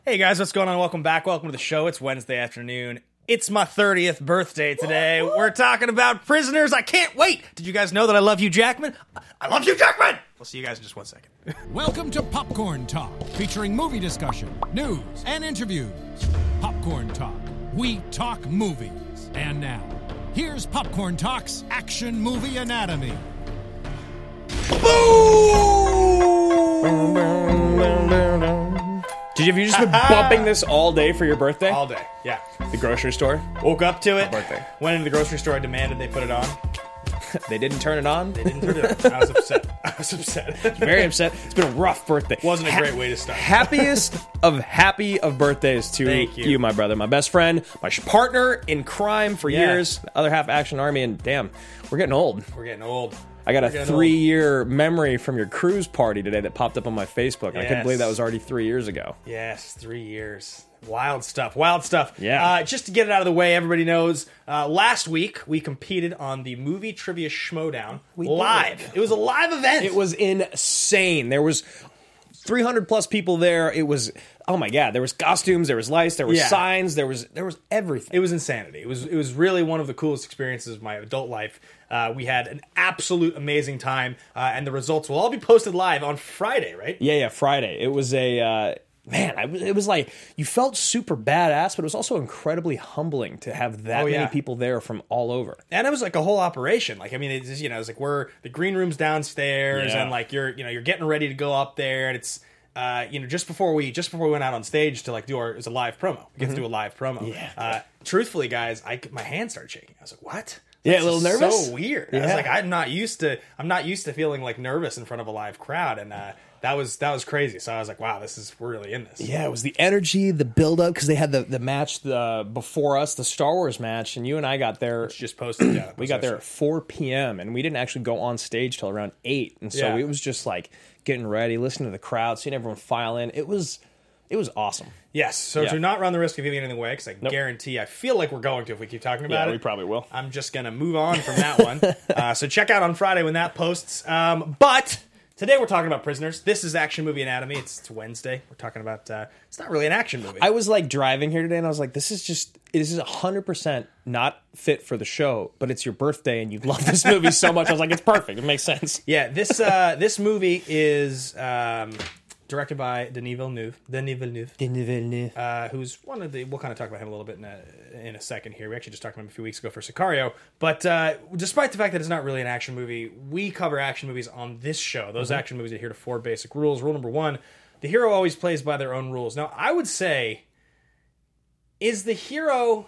Hey guys, what's going on? Welcome back. Welcome to the show. It's Wednesday afternoon. It's my 30th birthday today. We're talking about Prisoners. I can't wait. Did you guys know that I love Hugh Jackman? I love Hugh Jackman! We'll see you guys in just 1 second. Welcome to Popcorn Talk, featuring movie discussion, news, and interviews. Popcorn Talk. We talk movies. And now, here's Popcorn Talk's Action Movie Anatomy. Have you just been bumping this all day for your birthday? All day, yeah. The grocery store? Woke up to it. Birthday. Went into the grocery store. I demanded they put it on. They didn't turn it on? They didn't turn it on. I was upset. Very upset. It's been a rough birthday. Wasn't a great way to start. Happiest of happy of birthdays to Thank you. my brother, my best friend, my partner in crime for years, the other half Action Army, and damn, we're getting old. We're getting old. I got a 3-year memory from your cruise party today that popped up on my Facebook. Yes. I couldn't believe that was already 3 years ago. Yes, 3 years. Wild stuff. Wild stuff. Yeah. Just to get it out of the way, everybody knows, last week we competed on the Movie Trivia Schmodown live. It was a live event. It was insane. There was 300 plus people there. It was, oh my God, there was costumes, there was lights, there were signs, there was everything. It was insanity. It was really one of the coolest experiences of my adult life. We had an absolute amazing time, and the results will all be posted live on Friday, right? Yeah, Friday. It was it was like, you felt super badass, but it was also incredibly humbling to have that many people there from all over. And it was like a whole operation. Like, I mean, it's just, it's like the green room's downstairs, and like you're getting ready to go up there, and it's just before we went out on stage to like do it was a live promo. We get to do a live promo. Yeah. Truthfully, guys, my hands started shaking. I was like, what? Yeah, a little nervous. So weird. Yeah. I was like, I'm not used to feeling like nervous in front of a live crowd, and that was crazy. So I was like, wow, we're really in this. Yeah, it was the energy, the build up, because they had the match before us, the Star Wars match, and you and I got there. It's just posted. Yeah, we got there at 4 p.m. and we didn't actually go on stage till around 8, and so it was just like getting ready, listening to the crowd, seeing everyone file in. It was awesome. Yes. So to not run the risk of giving anything away, because I guarantee, I feel like we're going to if we keep talking about it. We probably will. I'm just going to move on from that one. So check out on Friday when that posts. But today we're talking about Prisoners. This is Action Movie Anatomy. It's Wednesday. We're talking about, it's not really an action movie. I was like driving here today and I was like, this is 100% not fit for the show, but it's your birthday and you love this movie so much. I was like, it's perfect. It makes sense. Yeah, this movie is directed by Denis Villeneuve, who's one of the... We'll kind of talk about him a little bit in a second here. We actually just talked about him a few weeks ago for Sicario. But despite the fact that it's not really an action movie, we cover action movies on this show. Those action movies adhere to 4 basic rules. Rule number 1, the hero always plays by their own rules. Now, I would say, is the hero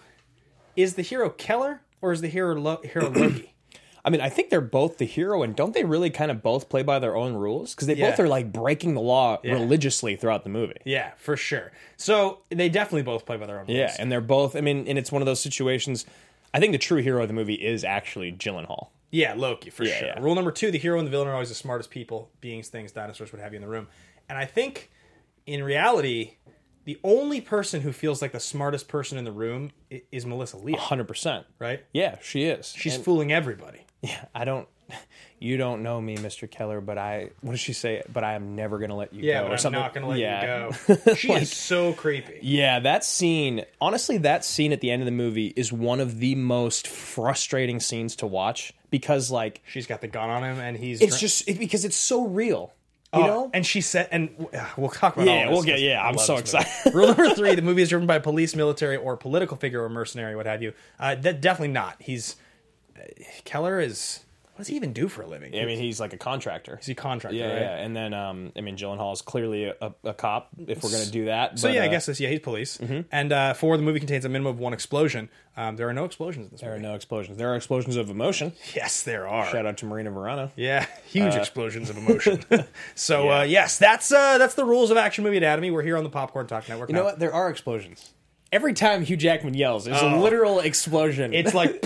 Keller or is the hero Loki? I mean, I think they're both the hero, and don't they really kind of both play by their own rules? Because they both are like breaking the law religiously throughout the movie. Yeah, for sure. So they definitely both play by their own rules. Yeah, and they're both, I mean, and it's one of those situations, I think the true hero of the movie is actually Gyllenhaal. Yeah, Loki, for sure. Yeah. Rule number 2, the hero and the villain are always the smartest people, beings, things, dinosaurs, what have you in the room. And I think, in reality, the only person who feels like the smartest person in the room is Melissa Leo. 100%. Right? Yeah, she is. She's fooling everybody. Yeah, you don't know me, Mr. Keller, but what does she say? But I am never going to let you go. Yeah, but I'm not going to let you go. She is so creepy. Yeah, that scene at the end of the movie is one of the most frustrating scenes to watch because, like... She's got the gun on him, and he's... because it's so real. You know? And she said, and we'll talk about all this. I'm so excited. Rule number 3, the movie is driven by police, military, or political figure, or mercenary, what have you. That definitely not. Keller is... What does he even do for a living? I mean, he's like a contractor. He's a contractor, right? Yeah. And then, Gyllenhaal is clearly a cop, if we're going to do that. So, I guess he's police. Mm-hmm. And 4, the movie contains a minimum of 1 explosion. There are no explosions in this movie. There are no explosions. There are explosions of emotion. Yes, there are. Shout out to Marina Verano. Yeah, huge explosions of emotion. So, yes, that's the rules of Action Movie Anatomy. We're here on the Popcorn Talk Network. You know what? There are explosions. Every time Hugh Jackman yells, there's a literal explosion. It's like...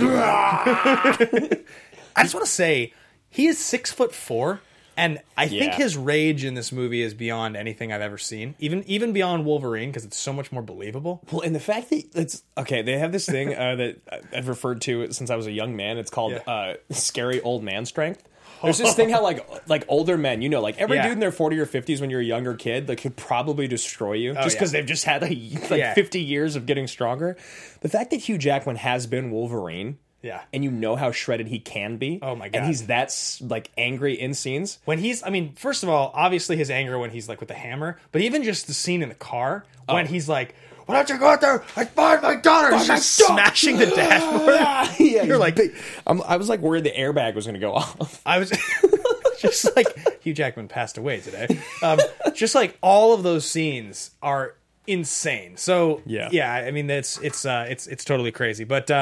I just want to say, he is 6'4", and I think his rage in this movie is beyond anything I've ever seen, even beyond Wolverine, because it's so much more believable. Well, and the fact that it's okay, they have this thing that I've referred to since I was a young man. It's called scary old man strength. There's this thing how like older men, like every Yeah. dude in their 40 or 50s when you're a younger kid, like could probably destroy you just because they've just had like 50 years of getting stronger. The fact that Hugh Jackman has been Wolverine, and you know how shredded he can be. Oh my God. And he's that like angry in scenes. When he's, I mean, first of all, obviously his anger when he's like with the hammer, but even just the scene in the car when he's like, "Why don't you go out there and find my daughter?" He's just smashing the dashboard. Yeah, You're like, I was like worried the airbag was going to go off. I was just like, Hugh Jackman passed away today. Just like all of those scenes are insane. So yeah, I mean it's totally crazy. But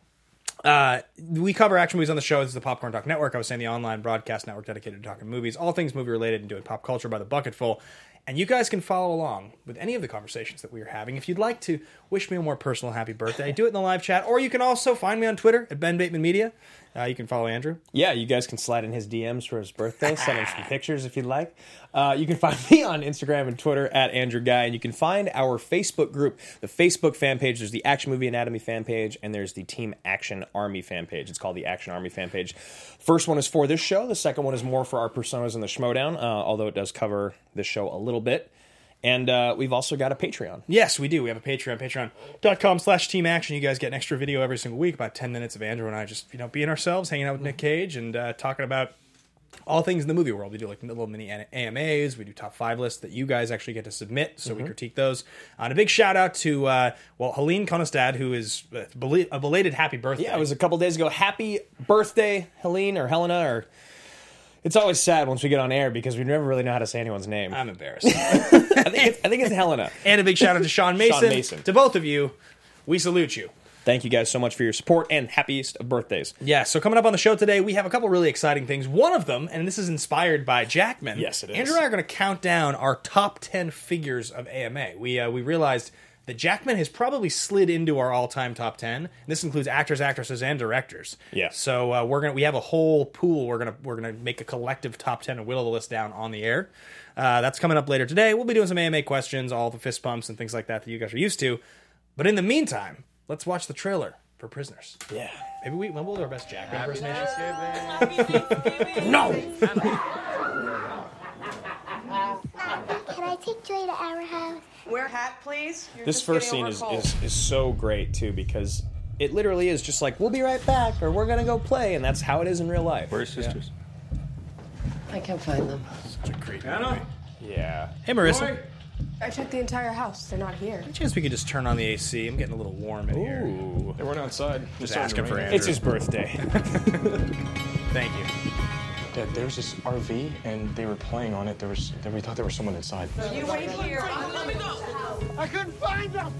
we cover action movies on the show. This is the Popcorn Talk Network. I was saying the online broadcast network dedicated to talking movies, all things movie related, and doing pop culture by the bucketful. And you guys can follow along with any of the conversations that we are having. If you'd like to wish me a more personal happy birthday, do it in the live chat, or you can also find me on Twitter at Ben Bateman Media. You can follow Andrew. Yeah, you guys can slide in his DMs for his birthday. Send him some pictures if you'd like. You can find me on Instagram and Twitter at Andrew Guy. And you can find our Facebook group, the Facebook fan page. There's the Action Movie Anatomy fan page, and there's the Team Action Army fan page. It's called the Action Army fan page. First one is for this show. The second one is more for our personas in the Schmodown, although it does cover this show a little bit. And we've also got a Patreon. Yes, we do. We have a Patreon, patreon.com/Team Action. You guys get an extra video every single week, about 10 minutes of Andrew and I just, being ourselves, hanging out with Nick Cage and talking about all things in the movie world. We do like little mini AMAs. We do top 5 lists that you guys actually get to submit, so we critique those. And a big shout out to, Helene Konostad, who is a belated happy birthday. Yeah, it was a couple days ago. Happy birthday, Helene or Helena or... It's always sad once we get on air because we never really know how to say anyone's name. I'm embarrassed. I think it's Helena. And a big shout out to Sean Mason. Sean Mason. To both of you, we salute you. Thank you guys so much for your support and happiest of birthdays. Yeah, so coming up on the show today, we have a couple really exciting things. One of them, and this is inspired by Jackman. Yes, it is. Andrew and I are going to count down our top 10 figures of AMA. We realized that Jackman has probably slid into our all-time top 10. And this includes actors, actresses, and directors. Yeah. So we have a whole pool. We're gonna make a collective top 10 and whittle the list down on the air. That's coming up later today. We'll be doing some AMA questions, all the fist pumps and things like that you guys are used to. But in the meantime, let's watch the trailer for Prisoners. Yeah. Maybe we'll do our best Jackman impersonation. No! Can I take Joy to our house? Wear a hat, please. This first scene is so great, too, because it literally is just like, we'll be right back, or we're going to go play, and that's how it is in real life. Where's sisters? I can't find them. Such a creepy movie. Yeah. Hey, Marissa. I checked the entire house. They're not here. Any chance we could just turn on the AC? I'm getting a little warm in here. Ooh. They weren't outside. Just asking for Andrew. It's his birthday. Thank you. Yeah, there was this RV, and they were playing on it. We thought there was someone inside. You wait here. Let me go. I couldn't find them!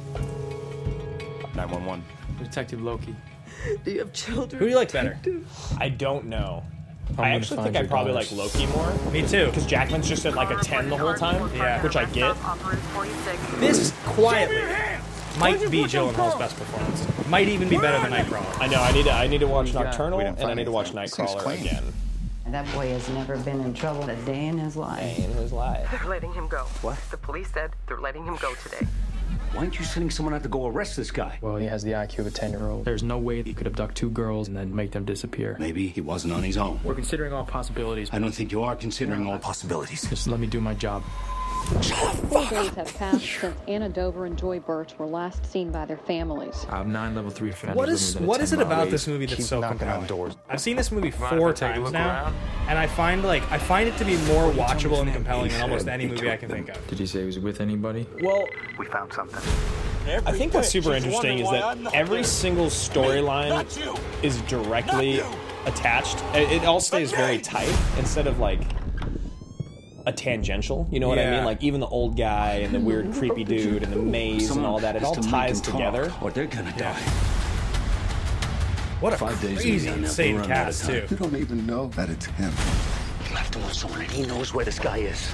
911. Detective Loki. Do you have children? Who do you like better? I don't know. I'm I gonna actually find think I your probably daughters. like Loki more. Me too. Because Jackman's just at like a 10 the whole time, Yeah. which I get. This quietly might be Gyllenhaal's best performance. Might even be better than Nightcrawler. I know. I need to watch Nocturnal, We didn't and I find need to watch anything. Seems Nightcrawler clean. again. That boy has never been in trouble a day in his life. In his life. They're letting him go. What? The police said they're letting him go today. Why aren't you sending someone out to go arrest this guy? Well, he has the IQ of a 10-year-old. There's no way he could abduct 2 girls and then make them disappear. Maybe he wasn't on his own. We're considering all possibilities. I don't think you are considering all possibilities. Just let me do my job. 4 days have passed since Anna Dover and Joy Birch were last seen by their families. I have 9 level 3 offenders. What is it about this movie that's Keep so knocking compelling? on doors. I've seen this movie Mind 4 if I take a times look now, around? and I find it to be more watchable and compelling than almost any movie I can think of. Did you say he was with anybody? Well, We found something. I think what's super interesting is that every single storyline is directly attached. It all stays very tight instead of like a tangential. You know what I Yeah. mean? Like even the old guy and the weird creepy dude and the maze and all that. It all ties together. Or they're gonna die. What a 5 days crazy, in, insane they'll run out of cast, time. too. You don't even know that it's him. You left him with someone, and he knows where this guy is.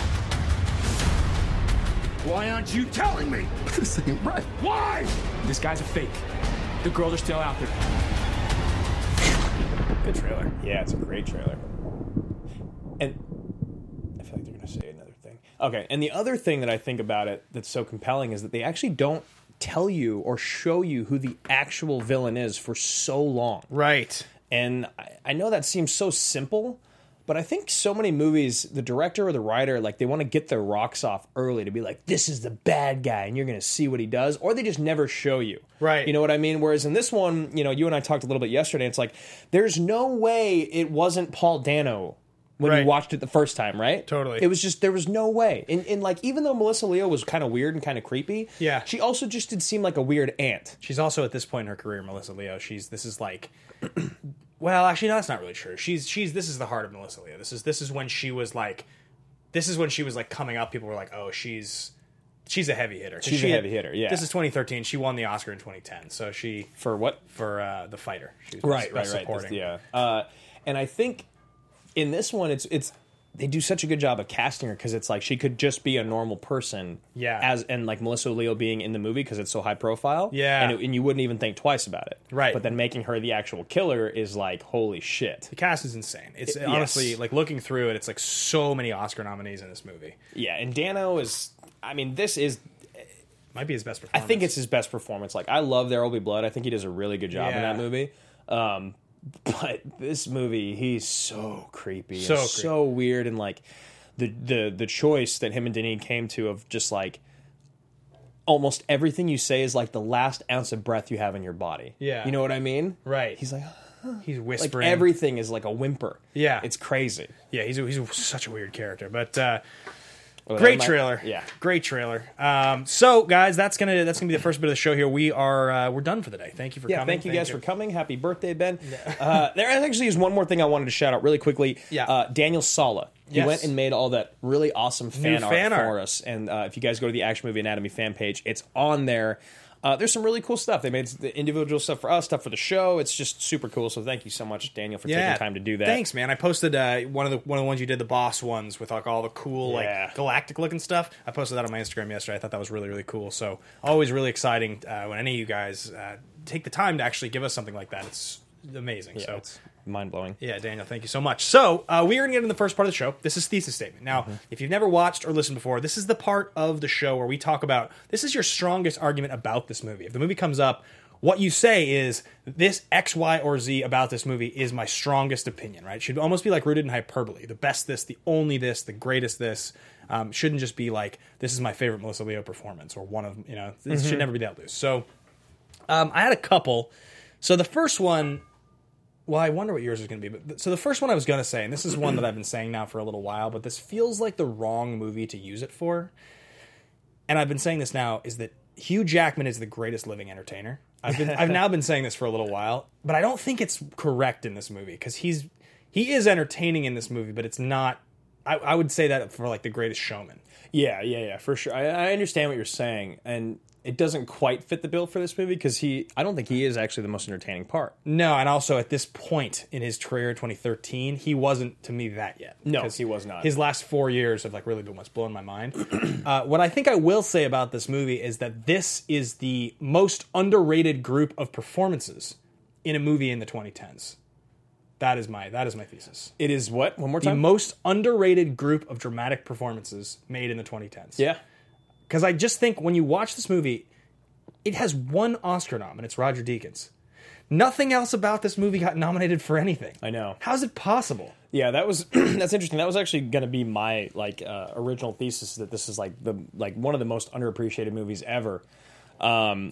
Why aren't you telling me? This ain't right. Why? This guy's a fake. The girls are still out there. Good trailer. Yeah, it's a great trailer. And I feel like they're going to say another thing. Okay, and the other thing that I think about it that's so compelling is that they actually don't tell you or show you who the actual villain is for so long. Right. And I know that seems so simple, But I think so many movies, the director or the writer, like they want to get their rocks off early to be like, this is the bad guy and you're going to see what he does, or they just never show you. Right. You know what I mean? Whereas in this one, you know, you and I talked a little bit yesterday, it's like, there's no way it wasn't Paul Dano when Right. you watched it the first time, right? Totally. It was just, there was no way. And like, even though Melissa Leo was kind of weird and kind of creepy, Yeah. she also just did seem like a weird aunt. She's also at this point in her career, Melissa Leo. This is like, well, actually, no, that's not really true. This is the heart of Melissa Leo. This is when she was like, coming up. People were like, oh, she's a heavy hitter. She's a heavy hitter, yeah. This is 2013. She won the Oscar in 2010. So she For what? For The Fighter. She was Right. best supporting. Yeah. And I think in this one, it's they do such a good job of casting her because it's like she could just be a normal person. Yeah. And like Melissa Leo being in the movie because it's so high profile. Yeah. And you wouldn't even think twice about it. Right. But then making her the actual killer is like, holy shit. The cast is insane. It's Yes. honestly, like, looking through it, it's like so many Oscar nominees in this movie. Yeah. And Dano is, I mean, this is, Might be his best I performance. think it's his best performance. Like, I love There Will Be Blood. I think he does a really good job in Yeah. that movie. But this movie, he's so creepy, So and creepy. so weird, and like the choice that him and Denis came to of just like almost everything you say is like the last ounce of breath you have in your body. Yeah. You know what I mean? Right. He's like, He's like whispering. everything is like a whimper. Yeah. It's crazy. Yeah, he's such a weird character, but Well, great that might- trailer. Yeah. Great trailer. So guys, that's gonna be the first bit of the show here. We're done for the day. Thank you for Yeah, coming. thank you guys for coming. Happy birthday, Ben. There actually is one more thing I wanted to shout out really quickly. Yeah. Daniel Sala. He Yes. went and made all that really awesome fan art fan art. for us. And if you guys go to the Action Movie Anatomy fan page, it's on there. There's some really cool stuff. They made the individual stuff for us, stuff for the show. It's just super cool. So thank you so much, Daniel, for taking time to do that. Thanks, man. I posted one of the ones you did, the boss ones with like all the cool like galactic looking stuff. I posted that on my Instagram yesterday. I thought that was really, really cool. So always really exciting when any of you guys take the time to actually give us something like that. It's amazing. Yeah, so it's mind-blowing. Yeah, Daniel, thank you so much. So we are going to get in the first part of the show. This is thesis statement. Now, if you've never watched or listened before, this is the part of the show where we talk about, this is your strongest argument about this movie. If the movie comes up, what you say is, this X, Y, or Z about this movie is my strongest opinion, right? It should almost be like rooted in hyperbole. The best this, the only this, the greatest this. Shouldn't just be like, this is my favorite Melissa Leo performance, or one of, it should never be that loose. So I had a couple. So the first one, well, I wonder what yours is going to be. But so the first one I was going to say, and this is one that I've been saying now for a little while, but this feels like the wrong movie to use it for. And I've been saying this now, is that Hugh Jackman is the greatest living entertainer. I've now been saying this for a little while, but I don't think it's correct in this movie, because he is entertaining in this movie, but it's not. I would say that for like The Greatest Showman. Yeah, for sure. I understand what you're saying, and it doesn't quite fit the bill for this movie because I don't think he is actually the most entertaining part. No, and also at this point in his career, 2013, he wasn't to me that yet. No, 'Cause he was not. His last 4 years have like really been what's blowing my mind. What I think I will say about this movie is that this is the most underrated group of performances in a movie in the 2010s. That is my thesis. It is what? One more The time? most underrated group of dramatic performances made in the 2010s. Yeah. Because I just think when you watch this movie, it has one Oscar nom, and it's Roger Deakins. Nothing else about this movie got nominated for anything. I know. How's it possible? Yeah, that was that's interesting. That was actually going to be my original thesis, that this is like one of the most underappreciated movies ever. And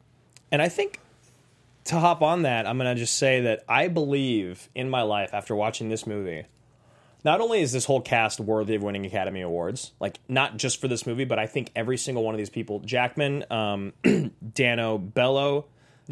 I think to hop on that, I'm going to just say that I believe in my life after watching this movie, not only is this whole cast worthy of winning Academy Awards, like not just for this movie, but I think every single one of these people, Jackman, Dano, Bello,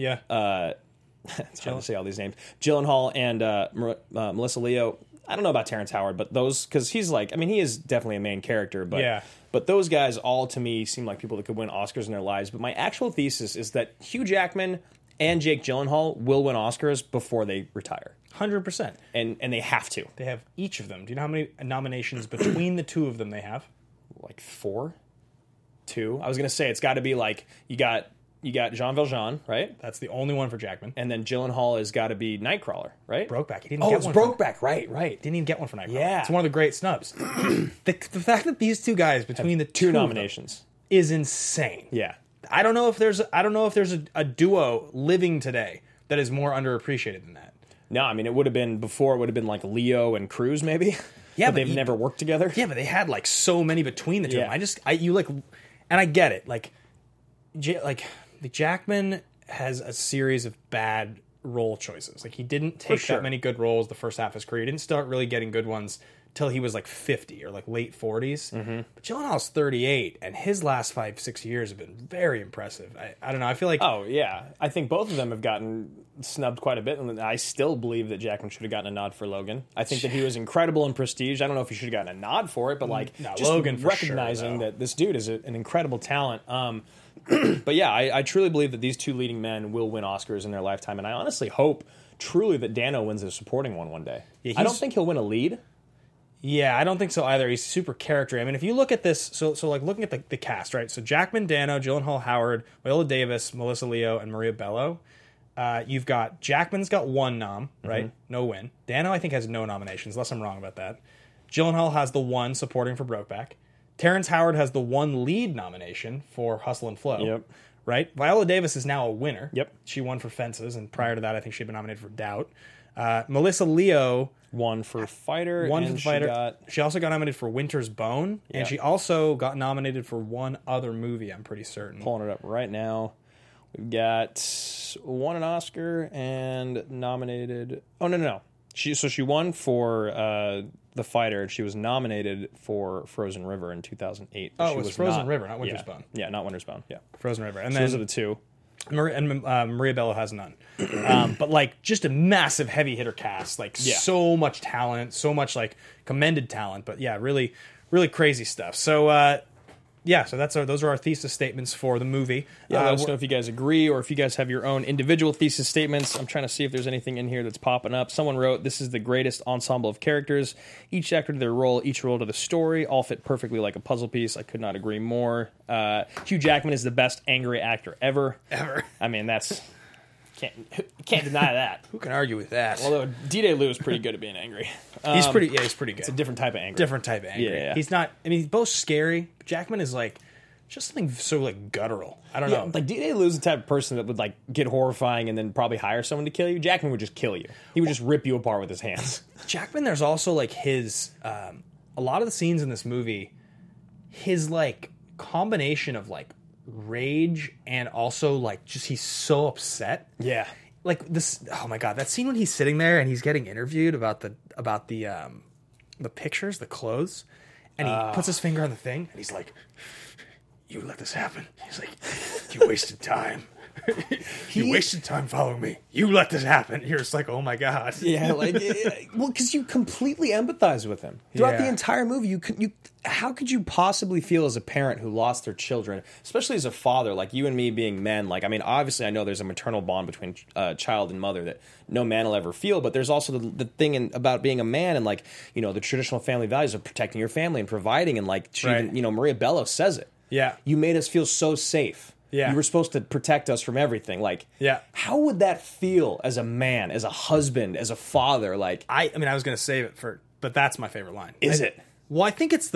it's hard to say all these names, Gyllenhaal, and Melissa Leo. I don't know about Terrence Howard, but those, because he's like, I mean, he is definitely a main character, but those guys all to me seem like people that could win Oscars in their lives. But my actual thesis is that Hugh Jackman and Jake Gyllenhaal will win Oscars before they retire. 100%. And they have to. They have each of them. Do you know how many nominations between the two of them they have? Like 4? 2? I was going to say it's got to be like, you got Jean Valjean, right? That's the only one for Jackman. And then Gyllenhaal has got to be Nightcrawler, right? Brokeback. He didn't get one. Brokeback, right. Didn't even get one for Nightcrawler. Yeah. It's one of the great snubs. the fact that these two guys, between the two nominations, is insane. Yeah. I don't know if there's a duo living today that is more underappreciated than that. No, I mean, it would have been before. It would have been like Leo and Cruz, maybe. Yeah, but they've never worked together. Yeah, but they had like so many between the two. Yeah. of them. And I get it. Like the Jackman has a series of bad role choices. Like he didn't take sure. that many good roles the first half of his career. He didn't start really getting good ones till he was like 50 or like late 40s. Mm-hmm. But Gyllenhaal's 38, and his last 5-6 years have been very impressive. I don't know. I feel like Oh yeah, I think both of them have gotten snubbed quite a bit, and I still believe that Jackman should have gotten a nod for Logan. I think that he was incredible in Prestige. I don't know if he should have gotten a nod for it, but like No, just Logan for recognizing sure, that this dude is an incredible talent. But yeah, I truly believe that these two leading men will win Oscars in their lifetime, and I honestly hope truly that Dano wins a supporting one day. Yeah, I don't think he'll win a lead. Yeah, I don't think so either. He's super character. I mean, if you look at this, so like looking at the cast, right? So Jackman, Dano, Gyllenhaal, Howard, Viola Davis, Melissa Leo, and Maria Bello. You've got Jackman's got one nom, right? No win. Dano, I think, has no nominations, unless I'm wrong about that. Gyllenhaal has the one supporting for Brokeback. Terrence Howard has the one lead nomination for Hustle and Flow. Yep. Right? Viola Davis is now a winner. Yep. She won for Fences, and prior to that, I think she'd been nominated for Doubt. Melissa Leo One for Fighter. One and for the Fighter. She She also got nominated for Winter's Bone, and she also got nominated for one other movie, I'm pretty certain. Pulling it up right now. We've got won an Oscar and nominated. Oh no. She won for The Fighter. She was nominated for Frozen River in 2008. Oh, she it was Frozen River, not Winter's Bone. Yeah, not Winter's Bone. Yeah, Frozen River. And so then those are the two. Maria Bello has none. But like just a massive heavy hitter cast, like so much talent, so much like commended talent. But yeah, really, really crazy stuff. So so those are our thesis statements for the movie. Yeah, let us know if you guys agree or if you guys have your own individual thesis statements. I'm trying to see if there's anything in here that's popping up. Someone wrote, "This is the greatest ensemble of characters. Each actor to their role, each role to the story, all fit perfectly like a puzzle piece." I could not agree more. Hugh Jackman is the best angry actor ever. I mean, that's can't deny that. Who can argue with that? Although D-Day Lou is pretty good at being angry. He's pretty good. It's a different type of angry. Different type of angry. Yeah. He's not. I mean, he's both scary. But Jackman is like just something so like guttural. I don't know. Like D-Day Lou's the type of person that would like get horrifying and then probably hire someone to kill you. Jackman would just kill you. He would just rip you apart with his hands. Jackman, there's also like his a lot of the scenes in this movie, his like combination of like rage and also like just he's so upset. Yeah. Like this, oh my god, that scene when he's sitting there and he's getting interviewed about the pictures, the clothes, and he puts his finger on the thing and he's like, "You let this happen." He's like, "You wasted time. You wasted time following me. You let this happen." You're just like, oh my god. Yeah, like well, because you completely empathize with him throughout the entire movie. How could you possibly feel as a parent who lost their children, especially as a father, like you and me being men? Like, I mean, obviously, I know there's a maternal bond between child and mother that no man will ever feel, but there's also the thing about being a man and like the traditional family values of protecting your family and providing, and like she even, Maria Bello says it. Yeah, you made us feel so safe. Yeah. You were supposed to protect us from everything. Like, how would that feel as a man, as a husband, as a father? Like, I mean, I was going to save it but that's my favorite line. Is it? Well, I think it's the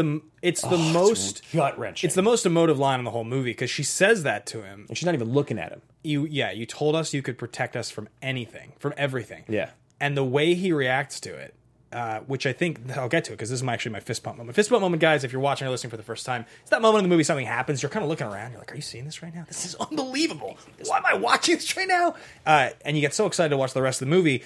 most gut-wrenching. It's the most emotive line in the whole movie because she says that to him, and she's not even looking at him. You told us you could protect us from anything, from everything. Yeah, and the way he reacts to it. Which I think I'll get to it because this is actually my fist pump moment. Fist pump moment, guys, if you're watching or listening for the first time, it's that moment in the movie something happens. You're kind of looking around. You're like, are you seeing this right now? This is unbelievable. Why am I watching this right now? And you get so excited to watch the rest of the movie.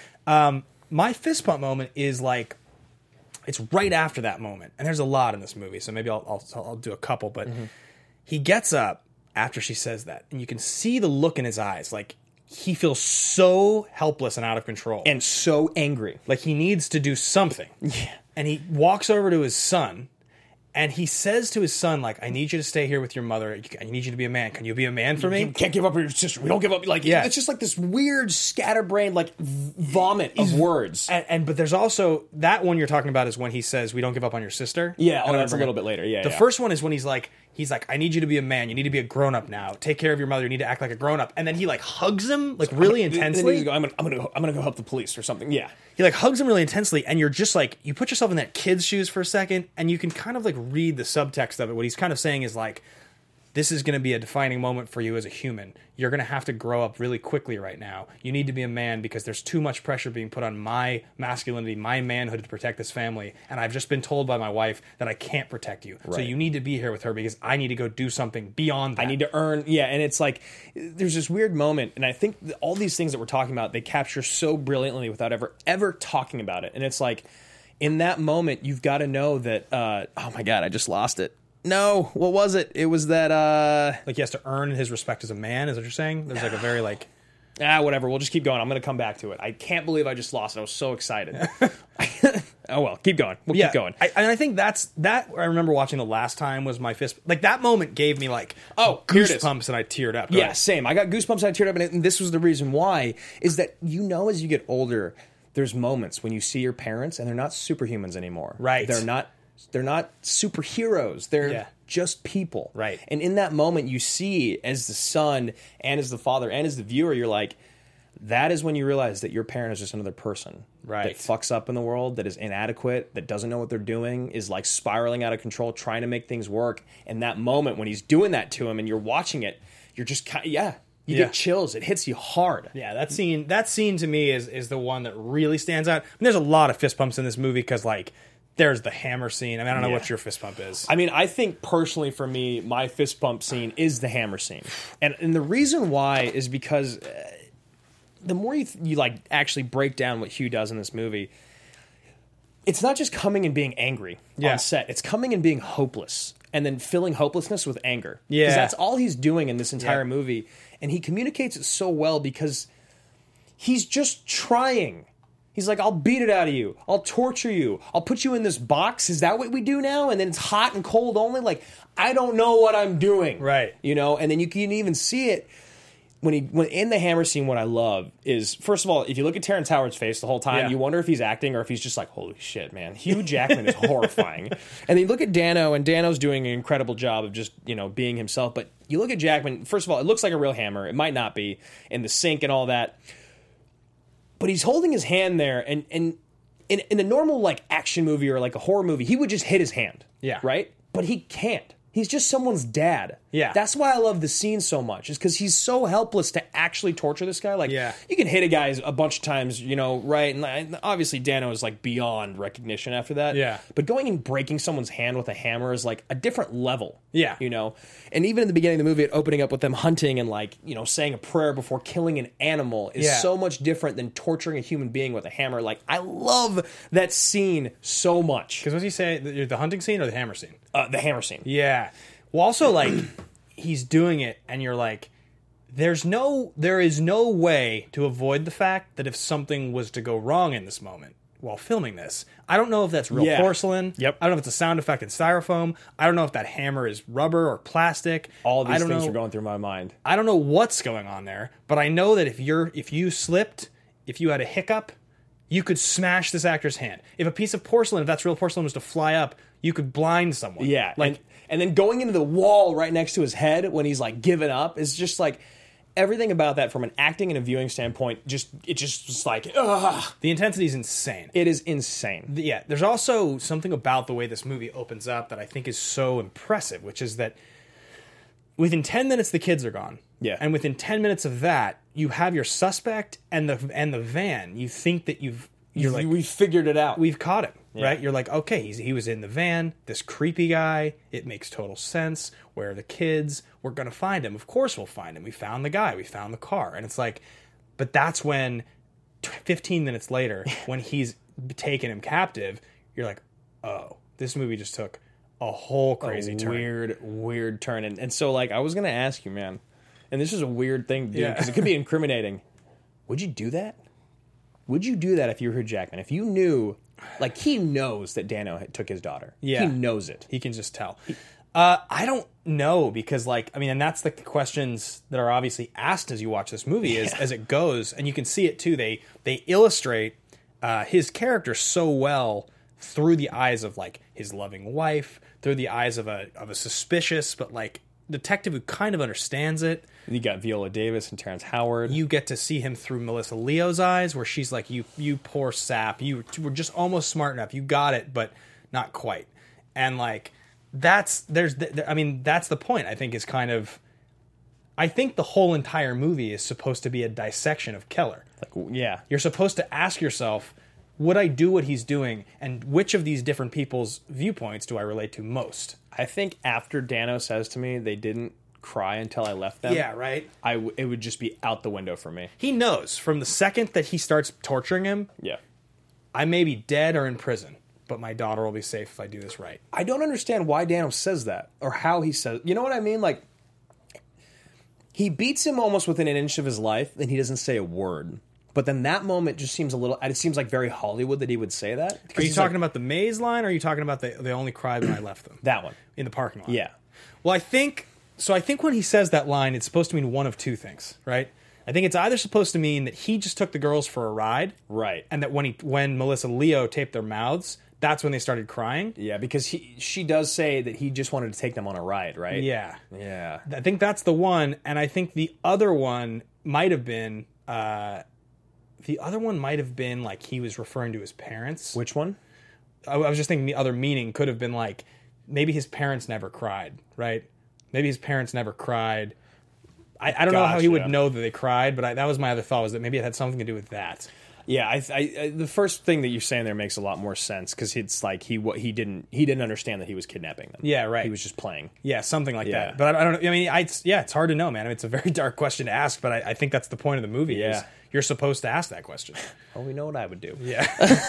My fist pump moment is like, it's right after that moment. And there's a lot in this movie, so maybe I'll do a couple. But he gets up after she says that, and you can see the look in his eyes. Like, he feels so helpless and out of control. And so angry. Like he needs to do something. Yeah. And he walks over to his son, and he says to his son, like, "I need you to stay here with your mother. I need you to be a man. Can you be a man for me? You can't give up on your sister. We don't give up." Like, it's just like this weird scatterbrained, like, vomit of words. But there's also, that one you're talking about is when he says, "We don't give up on your sister." Yeah, that's a little bit later. Yeah. The first one is when he's like, "I need you to be a man. You need to be a grown-up now. Take care of your mother. You need to act like a grown-up." And then he like hugs him like really intensely. I'm gonna go help the police or something. Yeah. He like hugs him really intensely, and you're just like, you put yourself in that kid's shoes for a second, and you can kind of like read the subtext of it. What he's kind of saying is like, this is going to be a defining moment for you as a human. You're going to have to grow up really quickly right now. You need to be a man because there's too much pressure being put on my masculinity, my manhood to protect this family. And I've just been told by my wife that I can't protect you. Right. So you need to be here with her because I need to go do something beyond that. I need to earn. Yeah. And it's like, there's this weird moment. And I think all these things that we're talking about, they capture so brilliantly without ever talking about it. And it's like, in that moment, you've got to know that, oh my God, I just lost it. No, what was it? It was that like he has to earn his respect as a man, is what you're saying? There's like a very like whatever, we'll just keep going. I'm gonna come back to it. I can't believe I just lost it. I was so excited. Oh well, keep going. We'll keep going. I think that I remember watching the last time was my fist. Like that moment gave me like goosebumps and I teared up. Yeah, same. I got goosebumps and I teared up, and this was the reason why, is that as you get older, there's moments when you see your parents and they're not superhumans anymore. Right. They're not superheroes. They're just people. Right. And in that moment, you see, as the son and as the father and as the viewer, you're like, that is when you realize that your parent is just another person. Right. That fucks up in the world, that is inadequate, that doesn't know what they're doing, is like spiraling out of control, trying to make things work. And that moment when he's doing that to him and you're watching it, you're just you get chills. It hits you hard. Yeah, that scene to me is the one that really stands out. I mean, there's a lot of fist bumps in this movie because like there's the hammer scene. I mean, I don't know what your fist bump is. I mean, I think personally for me, my fist bump scene is the hammer scene. And the reason why is because the more you like actually break down what Hugh does in this movie, it's not just coming and being angry on set. It's coming and being hopeless and then filling hopelessness with anger. Yeah. Because that's all he's doing in this entire movie. And he communicates it so well because he's just trying. He's like, I'll beat it out of you. I'll torture you. I'll put you in this box. Is that what we do now? And then it's hot and cold only? Like, I don't know what I'm doing. Right. And then you can even see it when in the hammer scene. What I love is, first of all, if you look at Terrence Howard's face the whole time, you wonder if he's acting or if he's just like, holy shit, man. Hugh Jackman is horrifying. And then you look at Dano, and Dano's doing an incredible job of just, being himself. But you look at Jackman, first of all, it looks like a real hammer. It might not be, in the sink and all that. But he's holding his hand there, and in a normal like action movie or like a horror movie, he would just hit his hand. Yeah. Right? But he can't. He's just someone's dad. Yeah. That's why I love the scene so much, is because he's so helpless to actually torture this guy. Like, you can hit a guy a bunch of times, right? And obviously Dano is like beyond recognition after that. Yeah. But going and breaking someone's hand with a hammer is like a different level. Yeah. And even in the beginning of the movie, it opening up with them hunting and like, saying a prayer before killing an animal is so much different than torturing a human being with a hammer. Like, I love that scene so much. Because what does he say? The hunting scene or the hammer scene? The hammer scene. Yeah. Well, also, like, he's doing it, and you're like, there is no way to avoid the fact that if something was to go wrong in this moment while filming this, I don't know if that's real porcelain. Yep. I don't know if it's a sound effect in styrofoam. I don't know if that hammer is rubber or plastic. All these things are going through my mind. I don't know what's going on there, but I know that if you slipped, if you had a hiccup, you could smash this actor's hand. If a piece of porcelain, if that's real porcelain, was to fly up, you could blind someone. Yeah, like, and then going into the wall right next to his head when he's like giving up is just like, everything about that from an acting and a viewing standpoint, it just like, ugh. The intensity is insane. It is insane. Yeah, there's also something about the way this movie opens up that I think is so impressive, which is that within 10 minutes the kids are gone. Yeah. And within 10 minutes of that, you have your suspect and the van. You think that we've figured it out. We've caught him, right? You're like, okay, he was in the van, this creepy guy. It makes total sense. Where are the kids? We're going to find him. Of course we'll find him. We found the guy. We found the car. And it's like, but that's when 15 minutes later, when he's taken him captive, you're like, oh, this movie just took a whole crazy turn. Weird turn. And so, like, I was going to ask you, man, and this is a weird thing to do, because it could be incriminating. Would you do that? Would you do that if you were Hugh Jackman? If you knew, like, he knows that Dano took his daughter. Yeah. He knows it. He can just tell. I don't know, because, like, I mean, and that's like the questions that are obviously asked as you watch this movie as it goes, and you can see it too. They illustrate his character so well through the eyes of like his loving wife, through the eyes of a suspicious but like detective who kind of understands it. You got Viola Davis and Terrence Howard. You get to see him through Melissa Leo's eyes, where she's like, you poor sap. You were just almost smart enough. You got it, but not quite. And like, that's the point. I think is kind of. I think the whole entire movie is supposed to be a dissection of Keller. Yeah, you're supposed to ask yourself, would I do what he's doing, and which of these different people's viewpoints do I relate to most? I think after Dano says to me they didn't cry until I left them. Yeah, right. It would just be out the window for me. He knows from the second that he starts torturing him. Yeah, I may be dead or in prison, but my daughter will be safe if I do this right. I don't understand why Dano says that or how he says. You know what I mean? Like he beats him almost within an inch of his life, and he doesn't say a word. But then that moment just seems a little. It seems like very Hollywood that he would say that. Are you talking about the maze line, or are you talking about they only cried when I left them? That one in the parking lot. Yeah. Well, I think when he says that line, it's supposed to mean one of two things, right? I think it's either supposed to mean that he just took the girls for a ride, right, and that when Melissa Leo taped their mouths, that's when they started crying. Yeah, because she does say that he just wanted to take them on a ride, right? Yeah. Yeah. I think that's the one, and I think the other one might have been. Like he was referring to his parents. Which one? I was just thinking the other meaning could have been like maybe his parents never cried, right? Maybe his parents never cried. I don't know how he would know that they cried, but that was my other thought, was that maybe it had something to do with that. Yeah, I the first thing that you're saying there makes a lot more sense because it's like he didn't understand that he was kidnapping them. Yeah, right. He was just playing. Yeah, something like that. But I don't know. I mean, it's hard to know, man. I mean, it's a very dark question to ask, but I think that's the point of the movie. Yeah. Is you're supposed to ask that question. Well, we know what I would do. Yeah.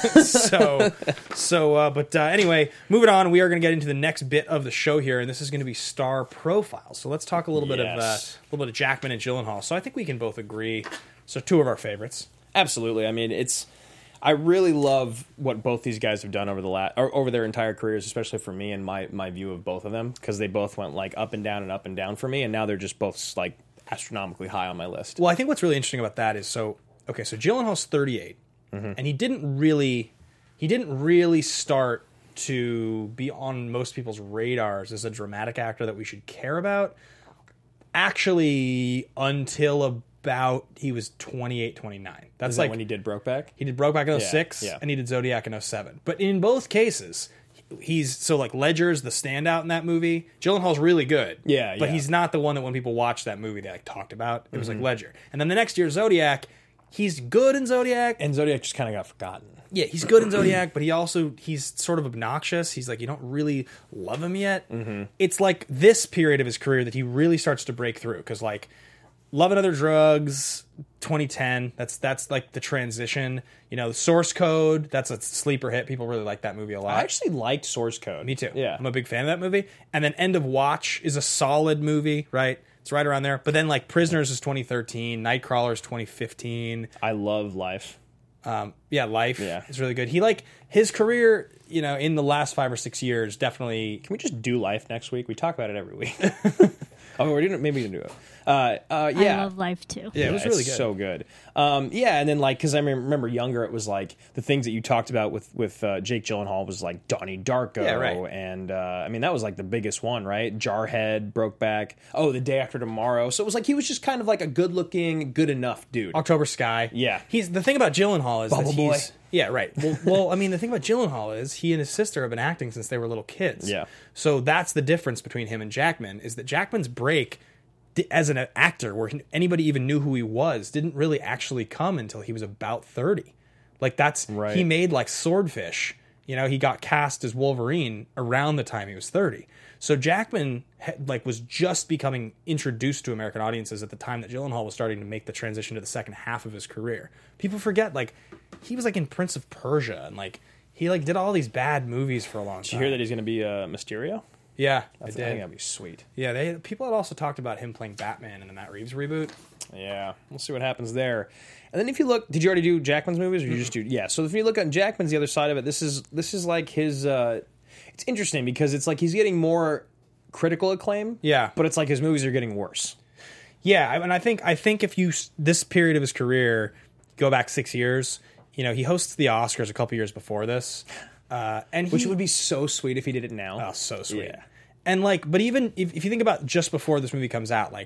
But anyway, moving on, we are going to get into the next bit of the show here, and this is going to be star profiles. So let's talk a little bit of Jackman and Gyllenhaal. So I think we can both agree. So two of our favorites. Absolutely. I mean, I really love what both these guys have done over their entire careers, especially for me and my view of both of them, because they both went like up and down for me, and now they're just both like astronomically high on my list. Well, I think what's really interesting about that is so Gyllenhaal's 38, and he didn't really start to be on most people's radars as a dramatic actor that we should care about, actually, until about he was 28, 29. That's like when he did Brokeback? He did Brokeback in 06, and he did Zodiac in 07. But in both cases, Ledger's the standout in that movie. Gyllenhaal's really good. Yeah, but he's not the one that when people watched that movie, they like talked about. It was like Ledger. And then the next year, Zodiac, he's good in Zodiac. And Zodiac just kind of got forgotten. Yeah, he's good in Zodiac, but he's sort of obnoxious. He's like, you don't really love him yet. Mm-hmm. It's like this period of his career that he really starts to break through, because like Love and Other Drugs, 2010, that's like the transition. You know, Source Code, that's a sleeper hit. People really like that movie a lot. I actually liked Source Code. Me too. Yeah. I'm a big fan of that movie. And then End of Watch is a solid movie, right? It's right around there. But then like Prisoners is 2013, Nightcrawler is 2015. I love Life. Life Yeah. is really good. He his career, you know, in the last 5 or 6 years, definitely. Can we just do Life next week? We talk about it every week. Maybe we can do it. I love Life too. Yeah, it was really good. So good. And then like, because I remember younger, it was like the things that you talked about with Jake Gyllenhaal was like Donnie Darko. Yeah, right. And I mean, that was like the biggest one, right? Jarhead, Brokeback. Oh, The Day After Tomorrow. So it was like he was just kind of like a good-looking, good enough dude. October Sky. Yeah. He's the thing about Gyllenhaal is Bubble that Boy. Yeah, right. Well, I mean, the thing about Gyllenhaal is he and his sister have been acting since they were little kids. Yeah. So that's the difference between him and Jackman, is that Jackman's break as an actor, where anybody even knew who he was, didn't really actually come until he was about 30. Like that's right. He made like Swordfish. You know, he got cast as Wolverine around the time he was 30. So Jackman was just becoming introduced to American audiences at the time that Gyllenhaal was starting to make the transition to the second half of his career. People forget, like, he was like in Prince of Persia, and like he like did all these bad movies for a long time. Did you hear that he's going to be Mysterio? Yeah, I did. I think that'd be sweet. Yeah, people had also talked about him playing Batman in the Matt Reeves reboot. Yeah, we'll see what happens there. And then if you look, did you already do Jackman's movies, or you just do? Yeah. So if you look on Jackman's, the other side of it, this is like his. It's interesting because it's like he's getting more critical acclaim. Yeah, but it's like his movies are getting worse. Yeah, and I think if you this period of his career go back 6 years, you know, he hosts the Oscars a couple years before this. Which would be so sweet if he did it now. Oh, so sweet. Yeah. And like, but even if you think about just before this movie comes out, like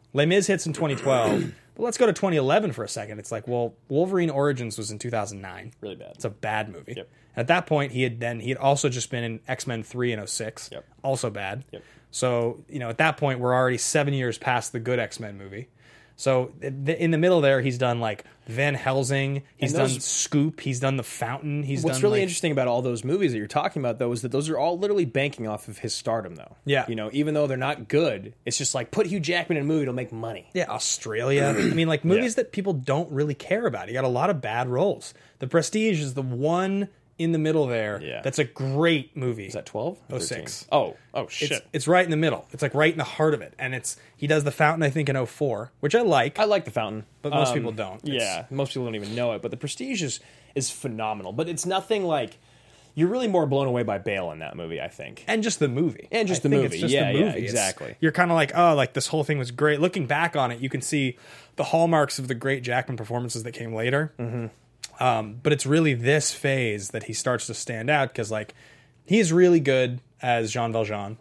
Les Mis hits in 2012. But let's go to 2011 for a second. It's like, well, Wolverine Origins was in 2009. Really bad. It's a bad movie. Yep. At that point, he had also just been in X-Men 3 in 06. Yep. Also bad. Yep. So, at that point, we're already 7 years past the good X-Men movie. So, in the middle there, he's done, like, Van Helsing. He's done Scoop. He's done The Fountain. What's really interesting about all those movies that you're talking about, though, is that those are all literally banking off of his stardom, though. Yeah. Even though they're not good, it's just like, put Hugh Jackman in a movie, it'll make money. Yeah, Australia. I mean, like, movies that people don't really care about. You got a lot of bad roles. The Prestige is the one in the middle there. Yeah. That's a great movie. Is that 12? 06. Oh, shit. It's right in the middle. It's like right in the heart of it. And he does The Fountain, I think, in 04, which I like. I like The Fountain. But most people don't. Most people don't even know it. But The Prestige is phenomenal. But it's nothing like... You're really more blown away by Bale in that movie, I think. And just the movie. It's just the movie. Yeah, exactly. You're kind of like, oh, like this whole thing was great. Looking back on it, you can see the hallmarks of the great Jackman performances that came later. Mm-hmm. But it's really this phase that he starts to stand out because, like, he's really good as Jean Valjean.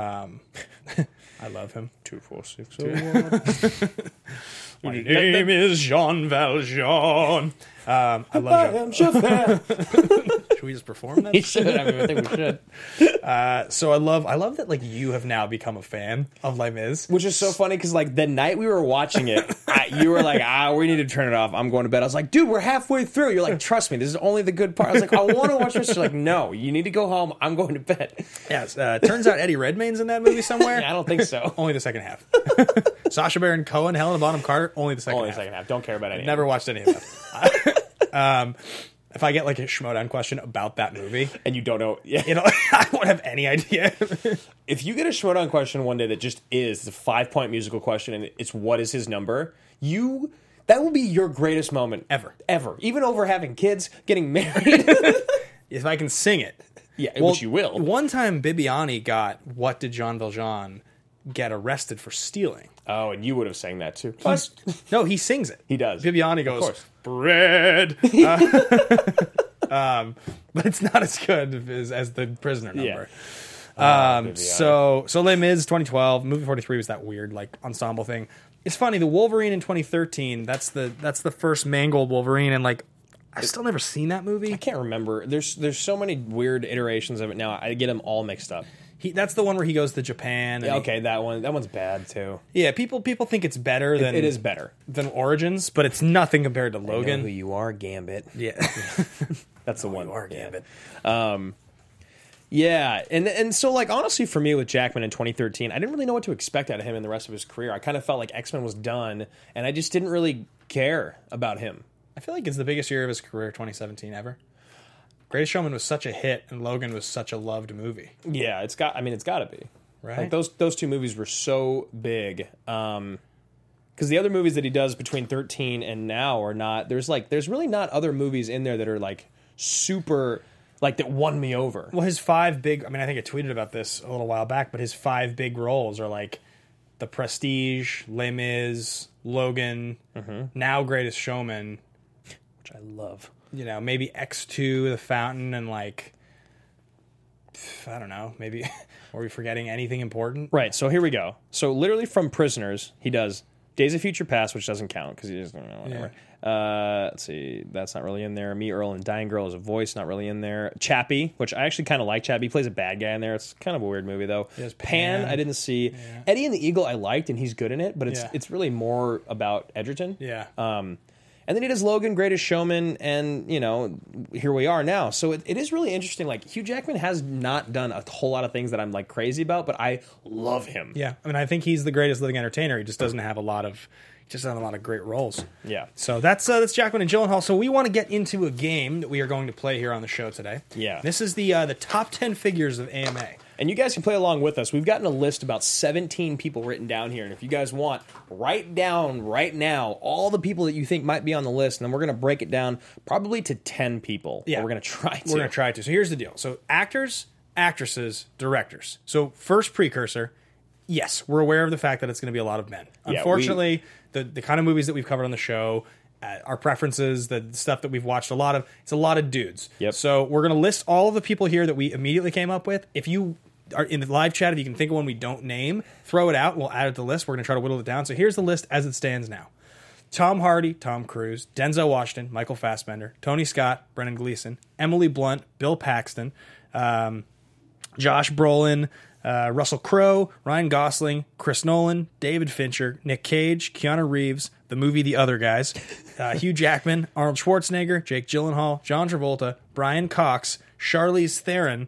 I love him. 24601. My name is Jean Valjean. I love Jean. Should we just perform that? We should. I think we should. So I love that, like, you have now become a fan of Les Mis, which is so funny because, like, the night we were watching it, you were like, we need to turn it off. I'm going to bed. I was like, dude, we're halfway through. You're like, trust me, this is only the good part. I was like, I want to watch this. You're like, no, you need to go home. I'm going to bed. Yes. Turns out Eddie Redmayne's in that movie somewhere. Yeah, I don't think so. Only the second half. Sacha Baron Cohen, Helena Bonham Carter, only the second half. Don't care about any. Never watched any of that. If I get like a Schmodown question about that movie and you don't know, I won't have any idea. If you get a Schmodown question one day that just is a 5-point musical question and it's what is his number, that will be your greatest moment ever, even over having kids, getting married. If I can sing it, which you will. One time, Bibiani got "What Did Jean Valjean Get Arrested for Stealing?" Oh, and you would have sang that too. No, he sings it. He does. Bibiani goes, bread. But it's not as good as the Prisoner number. So Les Mis 2012, movie 43 was that weird like ensemble thing. It's funny, the Wolverine in 2013, that's the first Mangold Wolverine, and like I've still never seen that movie. I can't remember. There's so many weird iterations of it now. I get them all mixed up. That's the one where he goes to Japan. And that one's bad too. Yeah, people think it's better than it is better than Origins, but it's nothing compared to Logan. I know who you are, Gambit. Yeah, that's the one. You are Gambit. Yeah, and so like honestly, for me with Jackman in 2013, I didn't really know what to expect out of him in the rest of his career. I kind of felt like X-Men was done, and I just didn't really care about him. I feel like it's the biggest year of his career, 2017 ever. Greatest Showman was such a hit, and Logan was such a loved movie. Yeah, it's got to be. Right? Like those two movies were so big. Because the other movies that he does between 13 and now are not. There's really not other movies in there that are like super like that won me over. Well, his 5 big. I mean, I think I tweeted about this a little while back, but his 5 big roles are like The Prestige, Les Mis, Logan, now Greatest Showman, which I love. Maybe X2, The Fountain, and like, I don't know, maybe, are we forgetting anything important? Right, so here we go. So literally from Prisoners, he does Days of Future Past, which doesn't count because he just, whatever. Yeah. Let's see, that's not really in there. Me, Earl, and Dying Girl as a voice, not really in there. Chappie, which I actually kind of like Chappie. He plays a bad guy in there. It's kind of a weird movie, though. Pan, I didn't see. Yeah. Eddie and the Eagle, I liked, and he's good in it, but it's really more about Edgerton. Yeah. And then he does Logan, Greatest Showman, and, here we are now. So it is really interesting. Like, Hugh Jackman has not done a whole lot of things that I'm, like, crazy about, but I love him. Yeah. I mean, I think he's the greatest living entertainer. He just doesn't have a lot of great roles. Yeah. So that's Jackman and Gyllenhaal. So we want to get into a game that we are going to play here on the show today. Yeah. This is the top 10 figures of AMA. And you guys can play along with us. We've gotten a list about 17 people written down here. And if you guys want, write down right now all the people that you think might be on the list. And then we're going to break it down probably to 10 people. Yeah. We're going to try to. We're going to try to. So here's the deal. So actors, actresses, directors. So first precursor, yes, we're aware of the fact that it's going to be a lot of men. Unfortunately, the kind of movies that we've covered on the show, our preferences, the stuff that we've watched it's a lot of dudes. Yep. So we're going to list all of the people here that we immediately came up with. If you in the live chat, if you can think of one we don't name, throw it out. We'll add it to the list. We're going to try to whittle it down. So here's the list as it stands now. Tom Hardy, Tom Cruise, Denzel Washington, Michael Fassbender, Tony Scott, Brendan Gleeson, Emily Blunt, Bill Paxton, Josh Brolin, Russell Crowe, Ryan Gosling, Chris Nolan, David Fincher, Nick Cage, Keanu Reeves, the movie The Other Guys, Hugh Jackman, Arnold Schwarzenegger, Jake Gyllenhaal, John Travolta, Brian Cox, Charlize Theron.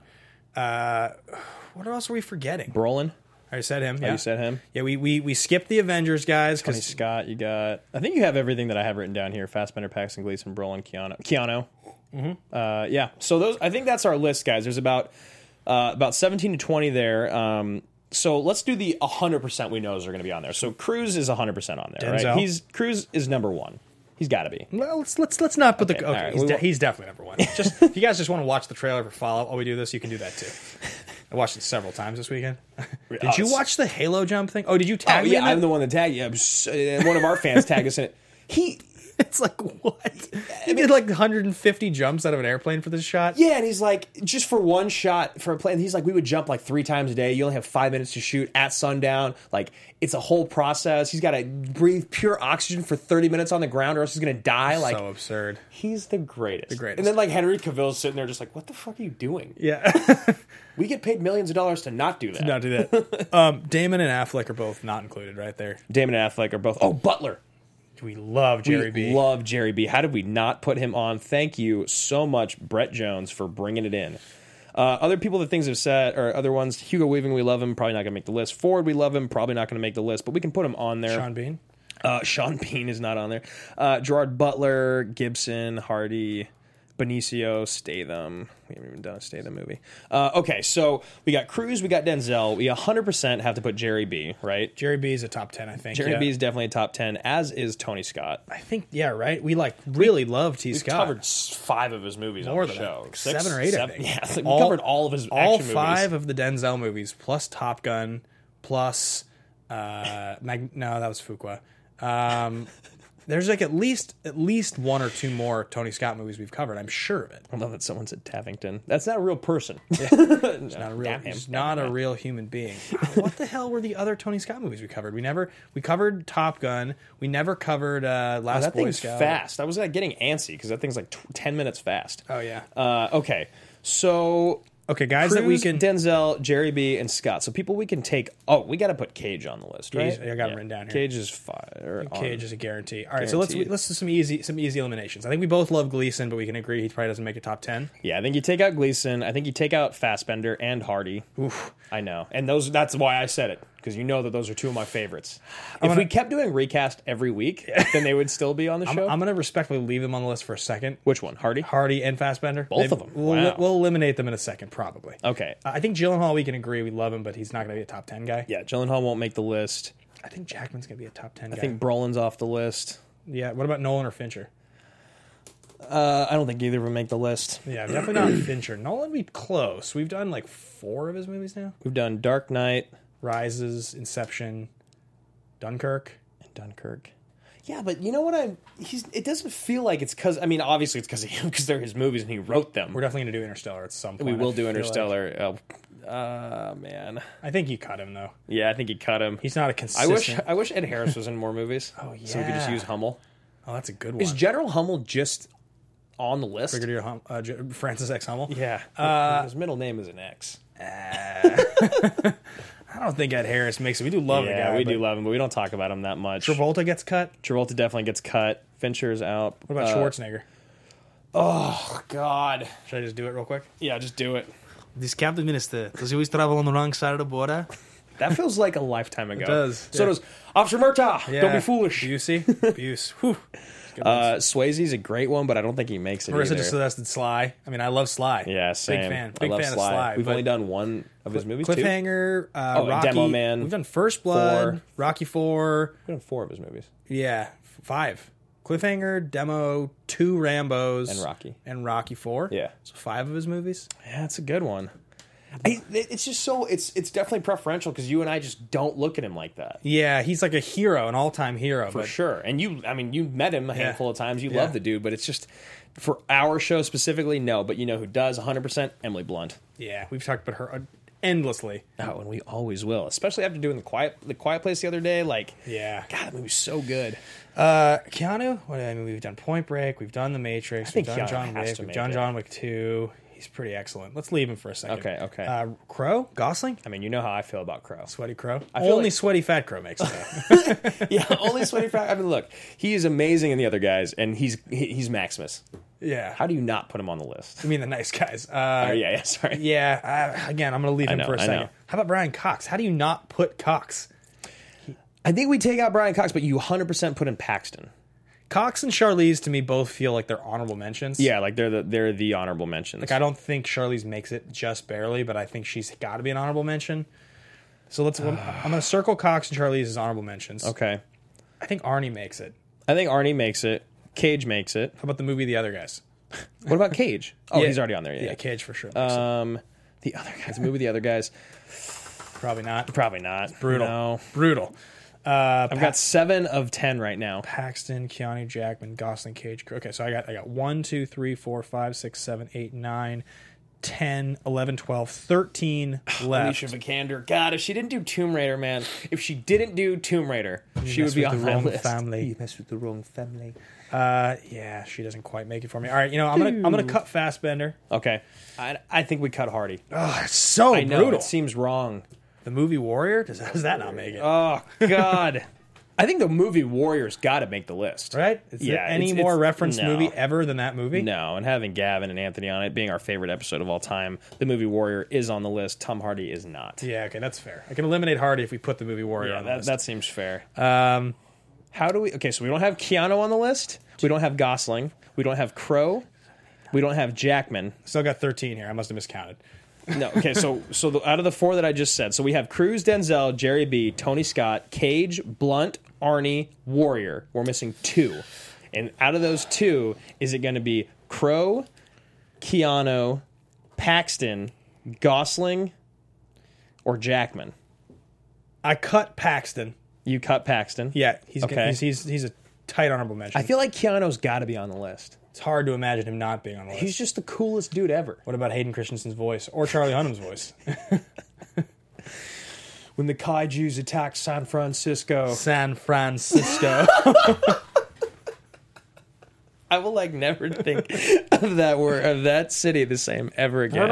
What else are we forgetting? Brolin. I said him. Oh, Yeah, you said him? Yeah, we skipped the Avengers guys. Tony Scott, you got... I think you have everything that I have written down here. Fassbender, Paxton, Gleeson, Brolin, Keanu. Mm-hmm. Yeah. So those, I think that's our list, guys. There's about 17 to 20 there. So let's do the 100% we know are going to be on there. So Cruise is 100% on there, Denzel. right? Cruise is number one. He's got to be. Well, let's not put Okay, the... all Okay, right. he's definitely number one. Just if you guys just want to watch the trailer for Fallout while we do this, you can do that too. I watched it several times this weekend. Did you watch the Halo jump thing? Oh, did you tag me? Yeah, I'm the one that tagged you. One of our fans tagged us in it. It's like, what? He did like 150 jumps out of an airplane for this shot? Yeah, and he's like, just for one shot for a plane, he's like, we would jump like 3 times a day. You only have 5 minutes to shoot at sundown. Like, it's a whole process. He's got to breathe pure oxygen for 30 minutes on the ground or else he's going to die. Like, so absurd. He's the greatest. The greatest. And then like Henry Cavill's sitting there just like, what the fuck are you doing? Yeah. We get paid millions of dollars to not do that. Not do that. Damon and Affleck are both not included right there. Damon and Affleck are both... Oh, Butler. We love Jerry B. We love Jerry B. How did we not put him on? Thank you so much, Brett Jones, for bringing it in. Other people that things have said, or other ones, Hugo Weaving, we love him, probably not going to make the list. Ford, we love him, probably not going to make the list, but we can put him on there. Sean Bean? Sean Bean is not on there. Gerard Butler, Gibson, Hardy, Benicio, Statham. We haven't even done a Statham movie. Okay, so we got Cruise, we got Denzel. We 100% have to put Jerry B, right? Jerry B is a top 10, I think. Jerry B is definitely a top 10, as is Tony Scott. I think, yeah, right? We really love T. Scott. We covered 5 of his movies More on the than show. that. 7 or 8, I think. Yeah, we covered all of his action all movies. 5 of the Denzel movies, plus Top Gun, plus... no, that was Fuqua. There's like at least 1 or 2 more Tony Scott movies we've covered. I'm sure of it. I love that someone said Tavington. That's not a real person. He's not a real human being. What the hell were the other Tony Scott movies we covered? We covered Top Gun. We never covered Last that Boy thing's Scout. fast. I was like getting antsy because that thing's like 10 minutes fast. Oh yeah. Okay, so. Okay, guys, Cruise, that we can... Denzel, Jerry B, and Scott. So people we can take... Oh, we got to put Cage on the list, right? I got him written down here. Cage is fire. Cage is a guarantee. All right, so let's do some easy eliminations. I think we both love Gleason, but we can agree he probably doesn't make a top 10. Yeah, I think you take out Gleason. I think you take out Fassbender and Hardy. Oof. I know. And that's why I said it, because you know that those are 2 of my favorites. If we kept doing recast every week, then they would still be on the show. I'm going to respectfully leave them on the list for a second. Which one? Hardy? Hardy and Fassbender. Both of them. We'll eliminate them in a second, probably. Okay. I think Gyllenhaal, we can agree we love him, but he's not going to be a top 10 guy. Yeah, Gyllenhaal won't make the list. I think Jackman's going to be a top 10 guy. I think Brolin's off the list. Yeah, what about Nolan or Fincher? I don't think either of them make the list. Yeah, definitely not Fincher. Nolan, we close. We've done like 4 of his movies now. We've done Dark Knight, Rises, Inception, Dunkirk. Yeah, but you know what? It doesn't feel like it's because... I mean, obviously it's because of him, because they're his movies and he wrote them. We're definitely going to do Interstellar at some point. We will do Interstellar. Man. I think you cut him, though. Yeah, I think you cut him. He's not a consistent... I wish Ed Harris was in more movies. Oh, yeah. So we could just use Hummel. Oh, that's a good one. Is General Hummel just on the list? Brigadier Francis X. Hummel? Yeah. His middle name is an X. I don't think Ed Harris makes it. We do love the guy. Yeah, we do love him, but we don't talk about him that much. Travolta gets cut? Travolta definitely gets cut. Fincher's out. What about Schwarzenegger? Oh, God. Should I just do it real quick? Yeah, just do it. This Captain Minister, does he always travel on the wrong side of the border? That feels like a lifetime ago. It does. So does Officer Murtaugh. Yeah. Don't be foolish. Busey. Whew. Swayze's a great one, but I don't think he makes it Marissa either. just suggested Sly. I mean, I love Sly. Yeah, same. Big fan. I love Fan of Sly. We've only done one of his movies, Cliffhanger, Rocky. Demo Man. We've done First Blood, 4. Rocky 4. We've done 4 of his movies. Yeah, 5. Cliffhanger, Demo, 2 Rambos. And Rocky 4. Yeah. So 5 of his movies. Yeah, that's a good one. It's just so it's definitely preferential because you and I just don't look at him like that. Yeah, he's like a hero, an all-time hero for sure. And you met him a handful of times. You love the dude, but it's just for our show specifically, no. But you know who does 100%? Emily Blunt. Yeah, we've talked about her endlessly. Oh, and we always will, especially after doing the Quiet Place the other day. Like, yeah, God, that movie's so good. Keanu, we've done Point Break, we've done The Matrix, we've done Keanu John has Wick, to we've make done it. John Wick 2. He's pretty excellent. Let's leave him for a second. Okay. Crow? Gosling? I mean, you know how I feel about Crow. Sweaty Crow? I feel Only like- sweaty fat Crow makes it. Yeah, only sweaty fat. I mean, look, he is amazing in the other guys, and he's Maximus. Yeah. How do you not put him on the list? I mean, the nice guys. Yeah, sorry. Yeah, again, I'm going to leave him for a I second. know. How about Brian Cox? How do you not put Cox? I think we take out Brian Cox, but you 100% put in Paxton. Cox and Charlize, to me, both feel like th're honorable mentions. Yeah, like they're the honorable mentions. Like, I don't think Charlize makes it just barely, but I think she's got to be an honorable mention. So I'm going to circle Cox and Charlize as honorable mentions. Okay. I think Arnie makes it. I think Arnie makes it. Cage makes it. How about the movie The Other Guys? What about Cage? Oh, Yeah. he's already on there. Yeah, Cage for sure. The Other Guys. The movie The Other Guys. Probably not. Probably not. Brutal. No. Brutal. I've got 7 of 10 right now. Paxton, Keanu, Jackman, Gosling, Cage. Okay, so I got 1, 2, 3, 4, 5, 6, 7, 8, 9, 10, 11, 12, 13 left. Alicia Vikander. God, if she didn't do Tomb Raider, man. If she didn't do Tomb Raider, she would be on my list. Family. You messed with the wrong family. Yeah, she doesn't quite make it for me. All right, I'm gonna cut Fassbender. Okay, I think we cut Hardy. Oh, it's so I know, brutal. it seems wrong. The movie Warrior? Does that not make it? Oh God, I think the movie Warrior's got to make the list, right? Is there any more referenced movie ever than that movie? No, and having Gavin and Anthony on it being our favorite episode of all time, the movie Warrior is on the list. Tom Hardy is not. Yeah, okay, that's fair. I can eliminate Hardy if we put the movie Warrior on the list. That seems fair. How do we? Okay, so we don't have Keanu on the list. We don't have Gosling. We don't have Crow. We don't have Jackman. Still got 13 here. I must have miscounted. No, okay, so out of the 4 that I just said, so we have Cruise, Denzel, Jerry B, Tony Scott, Cage, Blunt, Arnie, Warrior. We're missing 2. And out of those 2, is it going to be Crow, Keanu, Paxton, Gosling, or Jackman? I cut Paxton. You cut Paxton? Yeah, he's okay. He's a tight honorable mention. I feel like Keanu's got to be on the list. It's hard to imagine him not being on the list. He's just the coolest dude ever. What about Hayden Christensen's voice or Charlie Hunnam's voice? When the kaijus attacked San Francisco. San Francisco. I will never think of that word, of that city the same ever again.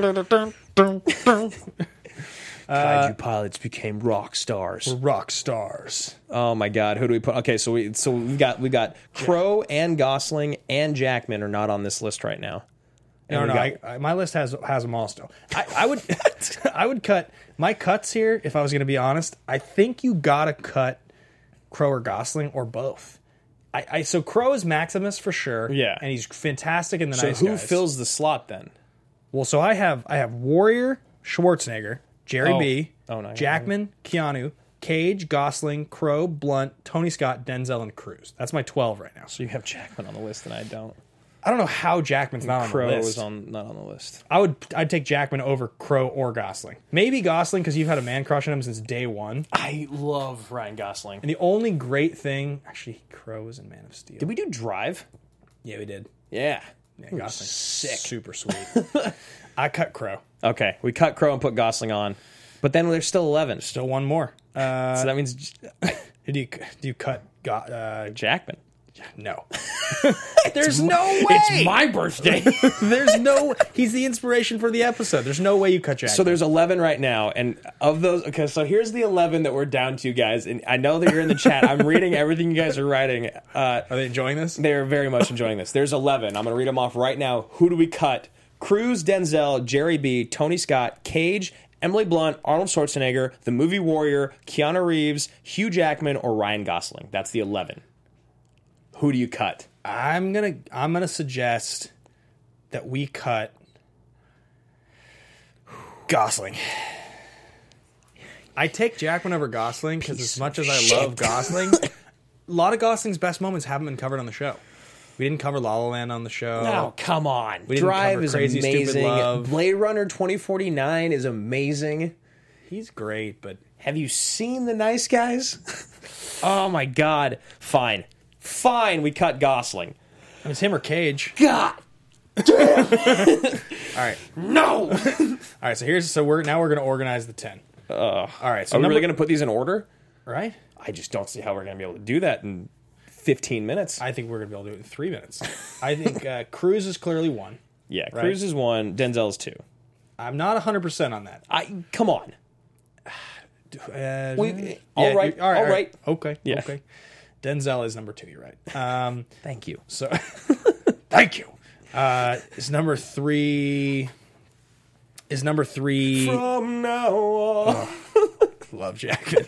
Kaiju pilots became rock stars. We're rock stars. Oh my God, who do we put? Okay, so we got Crow and Gosling and Jackman are not on this list right now. No, my list has them all still. I would I would cut my cuts here if I was going to be honest. I think you gotta cut Crow or Gosling or both. So Crow is Maximus for sure. Yeah, and he's fantastic in the So Nice who Guys. fills the slot then? Well, so I have Warrior, Schwarzenegger, Jerry B, Jackman, Keanu, Cage, Gosling, Crow, Blunt, Tony Scott, Denzel, and Cruise. That's my 12 right now. So you have Jackman on the list, and I don't. I don't know how Jackman's not on the list. Crow is not on the list. I'd take Jackman over Crow or Gosling. Maybe Gosling because you've had a man crush on him since day one. I love Ryan Gosling. And the only great thing, actually, Crow was in Man of Steel. Did we do Drive? Yeah, we did. Yeah. Gosling's sick. Super sweet. I cut Crow. Okay, we cut Crow and put Gosling on, but then there's still 11. Still one more. So that means do you cut Jackman? No. There's no way. It's my birthday. There's no. He's the inspiration for the episode. There's no way you cut Jackman. So there's 11 right now, and of those, okay. So here's the 11 that we're down to, guys. And I know that you're in the chat. I'm reading everything you guys are writing. Are they enjoying this? They're very much enjoying this. There's 11. I'm going to read them off right now. Who do we cut? Cruise, Denzel, Jerry B, Tony Scott, Cage, Emily Blunt, Arnold Schwarzenegger, the movie Warrior, Keanu Reeves, Hugh Jackman, or Ryan Gosling. That's the 11. Who do you cut? I'm gonna suggest that we cut Gosling. I take Jackman over Gosling because as much as I love Gosling, a lot of Gosling's best moments haven't been covered on the show. We didn't cover La La Land on the show. Oh, come on. We didn't Drive cover is Crazy amazing. Stupid Love. Blade Runner 2049 is amazing. He's great, but have you seen The Nice Guys? Oh my God. Fine, we cut Gosling. It's him or Cage. God damn. All right. No. All right. So we're going to organize the 10. All right. So are we really going to put these in order? Right. I just don't see how we're going to be able to do that in 15 minutes. I think we're going to be able to do it in 3 minutes. I think Cruise is clearly 1. Yeah, right? Cruise is 1, Denzel is 2. I'm not 100% on that. Come on. All right. Okay. Yeah. Okay. Denzel is number 2. You're right. Thank you. So, thank you. Is number 3? From now on. Love Jackman.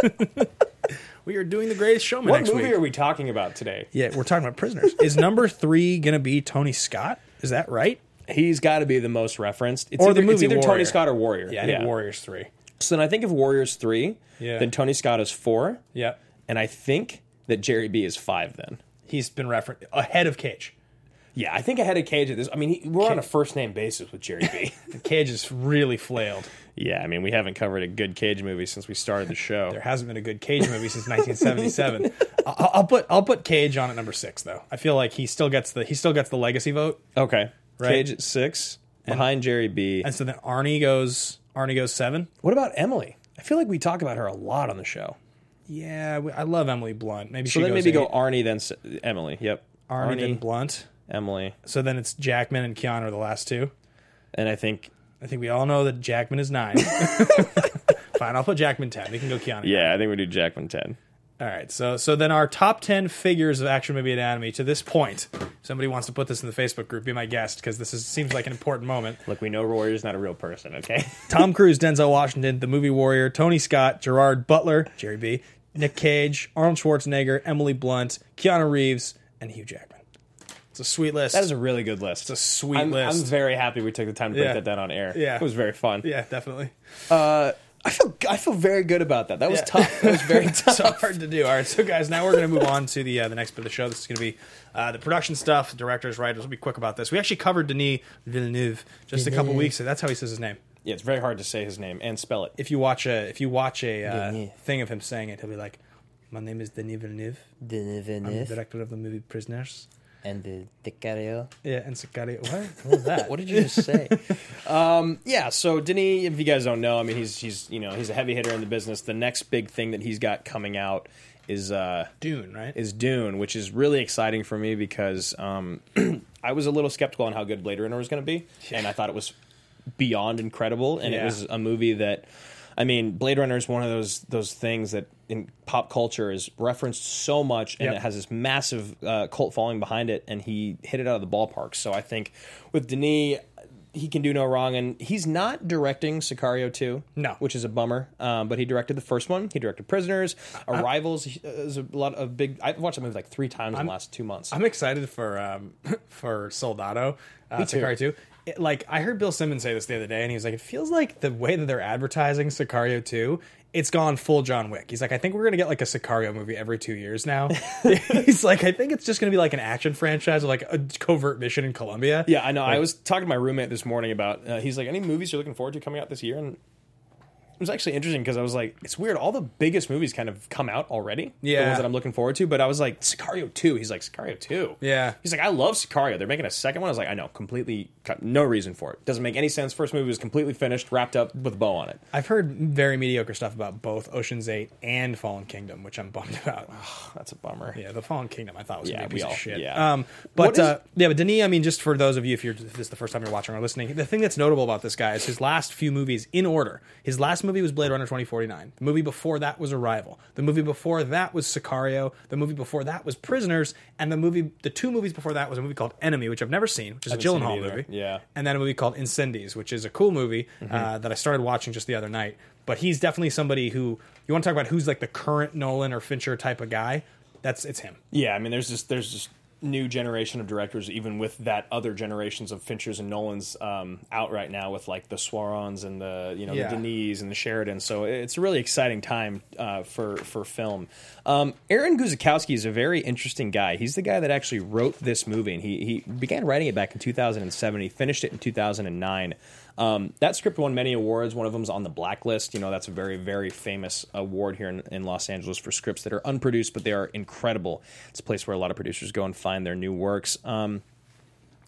We are doing The Greatest Showman next week. What movie are we talking about today? Yeah, we're talking about Prisoners. Is number 3 going to be Tony Scott? Is that right? He's got to be the most referenced. It's Or either, the movie it's either Warrior. Tony Scott or Warrior. Yeah, I think Warrior's 3. So then I think if Warrior's 3, then Tony Scott is 4. Yep. And I think that Jerry B is 5 then. He's been referenced ahead of Cage. Yeah, I think ahead of Cage at this. I mean, we're on a first-name basis with Jerry B. Cage is really flailed. Yeah, I mean, we haven't covered a good Cage movie since we started the show. There hasn't been a good Cage movie since 1977. I'll put Cage on at number 6 though. I feel like he still gets the legacy vote. Okay, right? Cage at 6 behind Jerry B. And so then Arnie goes 7. What about Emily? I feel like we talk about her a lot on the show. Yeah, I love Emily Blunt. Maybe so she then goes maybe 8. go Arnie then Emily. Yep, Arnie then Blunt. Emily. So then it's Jackman and Keanu are the last 2. And I think we all know that Jackman is 9. Fine, I'll put Jackman 10. We can go Keanu. Yeah, I think we do Jackman 10. All right, so then our top 10 figures of action movie anatomy to this point. If somebody wants to put this in the Facebook group, be my guest, because seems like an important moment. Look, we know Warrior's not a real person, okay? Tom Cruise, Denzel Washington, the movie Warrior, Tony Scott, Gerard Butler, Jerry B., Nick Cage, Arnold Schwarzenegger, Emily Blunt, Keanu Reeves, and Hugh Jackman. It's a sweet list. That is a really good list. It's a sweet list. I'm very happy we took the time to break that down on air. Yeah. It was very fun. Yeah, definitely. I feel very good about that. That was tough. That was very tough. So hard to do. All right, so guys, now we're going to move on to the next bit of the show. This is going to be the production stuff, the directors, writers. We'll be quick about this. We actually covered Denis Villeneuve just a couple weeks ago. That's how he says his name. Yeah, it's very hard to say his name and spell it. If you watch a thing of him saying it, he'll be like, "My name is Denis Villeneuve. I'm the director of the movie Prisoners." And the Sicario. Yeah, and Sicario. What was that? What did you just say? Yeah, so Denis, if you guys don't know, I mean, he's a heavy hitter in the business. The next big thing that he's got coming out is Dune, right? Is Dune, which is really exciting for me because I was a little skeptical on how good Blade Runner was going to be, and I thought it was beyond incredible, and it was a movie that, I mean, Blade Runner is one of those things that in pop culture is referenced so much, and it has this massive cult following behind it, and he hit it out of the ballpark. So I think with Denis, he can do no wrong, and he's not directing Sicario 2, which is a bummer, but he directed the first one. He directed Prisoners. Arrivals is a lot of big... I've watched that movie like 3 times in the last 2 months. I'm excited for Soldado, Sicario 2. I heard Bill Simmons say this the other day, and he was like, it feels like the way that they're advertising Sicario 2, it's gone full John Wick. He's like, I think we're going to get like a Sicario movie every 2 years now. He's like, I think it's just going to be like an action franchise or like a covert mission in Colombia. Yeah, I know. I was talking to my roommate this morning about, he's like, any movies you're looking forward to coming out this year? And it was actually interesting because I was like, it's weird. All the biggest movies kind of come out already. Yeah. The ones that I'm looking forward to. But I was like, Sicario 2. He's like, Sicario 2? Yeah. He's like, I love Sicario. They're making a second one. I was like, I know. Completely, no reason for it. Doesn't make any sense. First movie was completely finished, wrapped up with a bow on it. I've heard very mediocre stuff about both Ocean's 8 and Fallen Kingdom, which I'm bummed about. Oh, that's a bummer. Yeah, the Fallen Kingdom I thought was going to be a piece of shit. Yeah. But Denis, I mean, just for those of you, if this is the first time you're watching or listening, the thing that's notable about this guy is his last few movies in order. His last movie was Blade Runner 2049. The movie before that was Arrival. The movie before that was Sicario. The movie before that was Prisoners. And the 2 movies before that was a movie called Enemy, which I've never seen, which is a Gyllenhaal movie. Yeah. And then a movie called Incendies, which is a cool movie that I started watching just the other night. But he's definitely somebody who, you want to talk about who's like the current Nolan or Fincher type of guy, it's him. Yeah, I mean, there's just new generation of directors, even with that other generations of Finchers and Nolans out right now with like the Swarons and the the Denis and the Sheridan. So it's a really exciting time for film. Aaron Guzikowski is a very interesting guy. He's the guy that actually wrote this movie, and he began writing it back in 2007. He finished it in 2009. That script won many awards. One of them's on the Blacklist. That's a very, very famous award here in Los Angeles for scripts that are unproduced, but they are incredible. It's a place where a lot of producers go and find their new works.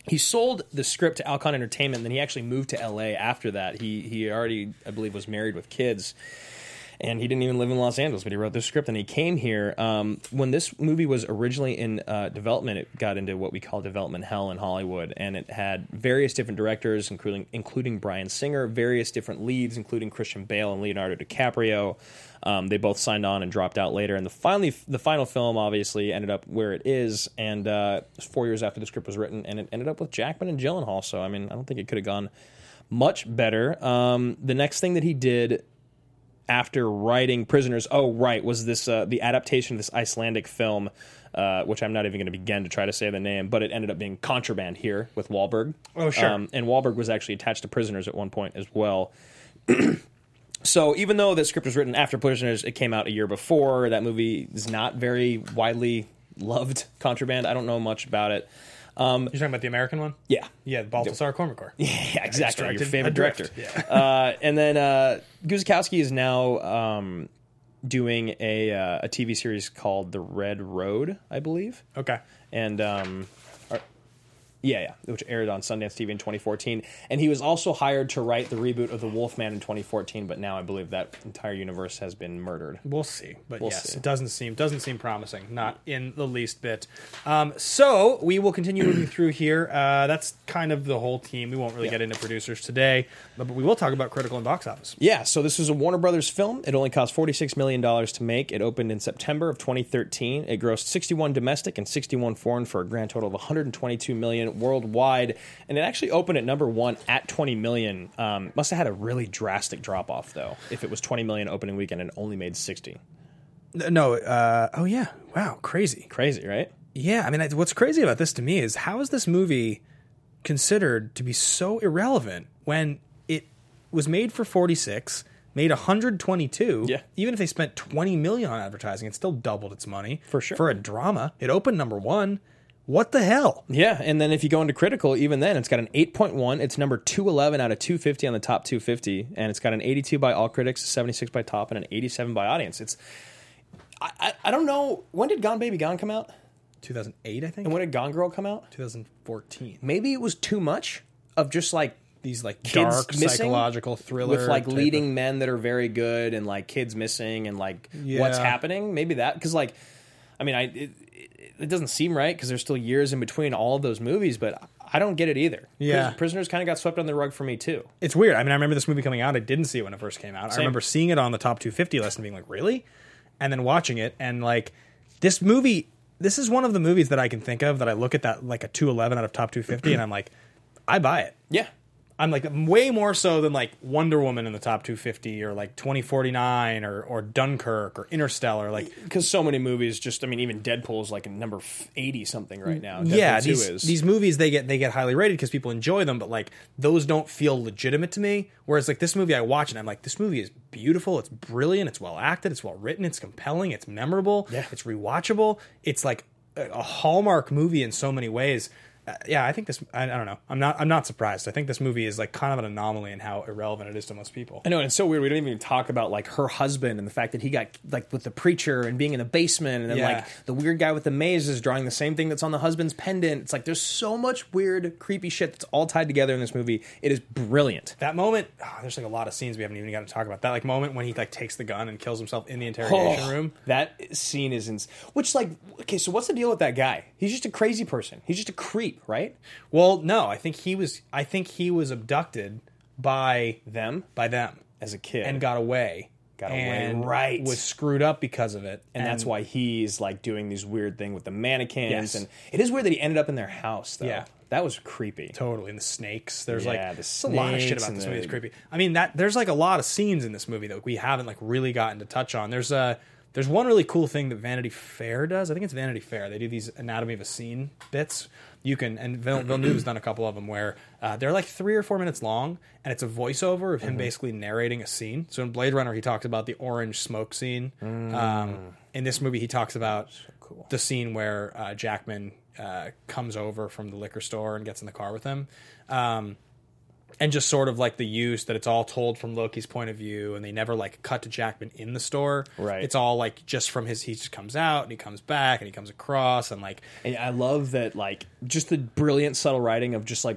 He sold the script to Alcon Entertainment, and then he actually moved to L.A. after that. He already, I believe, was married with kids, and he didn't even live in Los Angeles, but he wrote the script, and he came here. When this movie was originally in development, it got into what we call development hell in Hollywood, and it had various different directors, including Bryan Singer, various different leads, including Christian Bale and Leonardo DiCaprio. They both signed on and dropped out later, and the final film obviously ended up where it is, and 4 years after the script was written, and it ended up with Jackman and Gyllenhaal. So I mean, I don't think it could have gone much better. The next thing that he did after writing Prisoners, was this the adaptation of this Icelandic film, which I'm not even going to begin to try to say the name, but it ended up being Contraband here with Wahlberg. Oh, sure. And Wahlberg was actually attached to Prisoners at one point as well. So even though the script was written after Prisoners, it came out a year before. That movie is not very widely loved, Contraband. I don't know much about it. You're talking about the American one? Yeah. Yeah, Baltasar Kormákur. Yeah, exactly. Your favorite Adrift. director. Yeah. And then Guzikowski is now doing a TV series called The Red Road, I believe. Okay. And which aired on Sundance TV in 2014. And he was also hired to write the reboot of The Wolfman in 2014, but now I believe that entire universe has been murdered. We'll see. But We'll yes, see. it doesn't seem promising. Not in the least bit. So we will continue moving through here. That's kind of the whole team. We won't really get into producers today, but we will talk about critical and box office. Yeah, so this is a Warner Brothers film. It only cost $46 million to make. It opened in September of 2013. It grossed 61 domestic and 61 foreign for a grand total of $122 million worldwide. And it actually opened at number one at $20 million. Must have had a really drastic drop-off, though, if it was $20 million opening weekend and only made 60. No, oh yeah. Wow, crazy. Crazy, right? Yeah, I mean, what's crazy about this to me is how is this movie considered to be so irrelevant when it was made for 46, made 122. Yeah. Even if they spent 20 million on advertising, it still doubled its money. For sure. For a drama. It opened number one. What the hell? Yeah, and then if you go into critical, even then, it's got an 8.1. It's number 211 out of 250 on the top 250, and it's got an 82 by all critics, a 76 by top, and an 87 by audience. It's I don't know, when did Gone Baby Gone come out? 2008, I think. And when did Gone Girl come out? 2014. Maybe it was too much of just like these like kids dark missing psychological thriller with like type leading men that are very good and like kids missing and like what's happening. Maybe that, because like, I mean, it doesn't seem right because there's still years in between all of those movies, but I don't get it either. Yeah. Prisoners kind of got swept under the rug for me too. It's weird. I mean, I remember this movie coming out. I didn't see it when it first came out. Same. I remember seeing it on the top 250 list and being like, really? And then watching it and like this movie, this is one of the movies that I can think of that I look at that like a 211 out of top 250 and I'm like, I buy it. Yeah. I'm like way more so than like Wonder Woman in the top 250 or like 2049 or Dunkirk or Interstellar. Like, because so many movies just, I mean, even Deadpool is like a number 80 something right now. Yeah, Deadpool 2 these movies they get highly rated because people enjoy them, but like those don't feel legitimate to me. Whereas like this movie I watch and I'm like, this movie is beautiful, it's brilliant, it's well acted, it's well written, it's compelling, it's memorable, it's rewatchable, it's like a Hallmark movie in so many ways. I think this. I don't know. I'm not surprised. I think this movie is like kind of an anomaly in how irrelevant it is to most people. I know, and it's so weird. We don't even talk about like her husband and the fact that he got like with the preacher and being in the basement, and then like the weird guy with the maze is drawing the same thing that's on the husband's pendant. It's like there's so much weird, creepy shit that's all tied together in this movie. It is brilliant. That moment, there's like a lot of scenes we haven't even got to talk about. That like moment when he like takes the gun and kills himself in the interrogation room. That scene is which like okay. So what's the deal with that guy? He's just a crazy person. He's just a creep, right? Well, no, I think he was abducted by them as a kid and got away. Right. Was screwed up because of it. And that's why he's like doing these weird thing with the mannequins. And it is weird that he ended up in their house though. Yeah. That was creepy. Totally. And the snakes. There's there's a lot of shit about this movie that's creepy. I mean, there's like a lot of scenes in this movie that we haven't like really gotten to touch on. There's one really cool thing that Vanity Fair does. I think it's Vanity Fair. They do these Anatomy of a Scene bits. You can, and Villeneuve's done a couple of them where they're like 3 or 4 minutes long, and it's a voiceover of him basically narrating a scene. So in Blade Runner, he talks about the orange smoke scene. In this movie, he talks about the scene where Jackman comes over from the liquor store and gets in the car with him. And just sort of like the use that it's all told from Loki's point of view, and they never like cut to Jackman in the store. Right. It's all like just from he just comes out and he comes back and he comes across and like. And I love that, like, just the brilliant subtle writing of just like,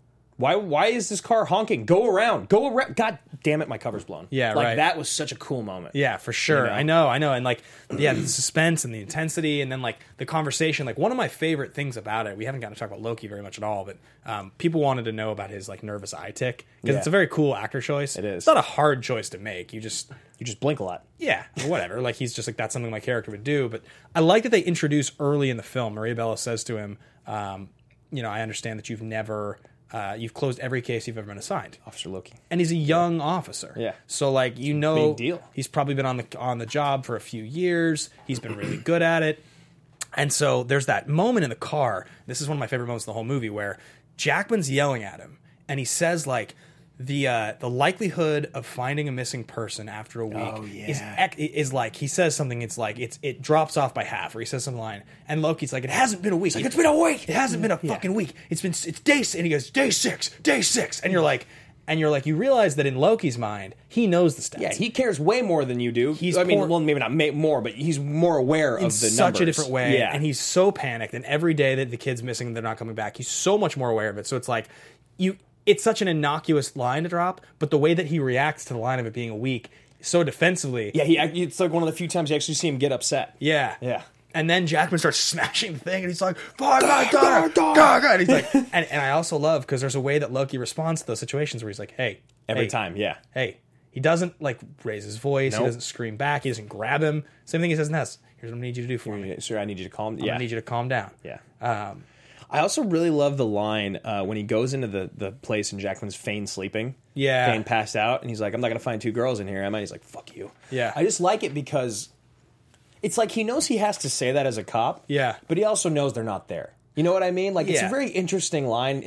why is this car honking? Go around. God damn it, my cover's blown. Yeah, like, right. that was such a cool moment. Yeah, for sure. You know? I know. And like, yeah, the suspense and the intensity, and then like the conversation. Like, one of my favorite things about it, we haven't gotten to talk about Loki very much at all, but people wanted to know about his like nervous eye tick, because it's a very cool actor choice. It is. It's not a hard choice to make. You just blink a lot. Yeah, whatever. Like, he's just like, that's something my character would do. But I like that they introduce early in the film. Maria Bello says to him, you know, I understand that you've closed every case you've ever been assigned. Officer Loki. And he's a young officer. Yeah. So, like, you know, big deal. He's probably been on the job for a few years. He's been really good at it. And so there's that moment in the car. This is one of my favorite moments in the whole movie, where Jackman's yelling at him, and he says, like, the likelihood of finding a missing person after a week is like, he says something, it's like it drops off by half, or he says some line, and Loki's like, it hasn't been a week. Like, it's been a week. It hasn't been a fucking week. It's day 6, and he goes, day 6, and you're like, you realize that in Loki's mind, he knows the stats. Yeah, he cares way more than you do. Well, maybe not more, but he's more aware of the numbers. In such a different way. Yeah. And he's so panicked, and every day that the kid's missing, they're not coming back, he's so much more aware of it. So it's like, it's such an innocuous line to drop, but the way that he reacts to the line of it being a week so defensively. Yeah, it's like one of the few times you actually see him get upset. Yeah. Yeah. And then Jackman starts smashing the thing, and he's like, "Fuck my daughter!" And he's like, and I also love, because there's a way that Loki responds to those situations where he's like, "Hey, every time, yeah, hey." He doesn't like raise his voice. Nope. He doesn't scream back. He doesn't grab him. Same thing he says in Ness. Here's what I need you to do for me. Sir, I need you to calm. I need you to calm down. Yeah. I also really love the line when he goes into the place and Jackman's feigned sleeping. Yeah. Feigned passed out, and he's like, I'm not going to find 2 girls in here, am I? He's like, fuck you. Yeah. I just like it because it's like he knows he has to say that as a cop. Yeah. But he also knows they're not there. You know what I mean? Like, it's a very interesting line,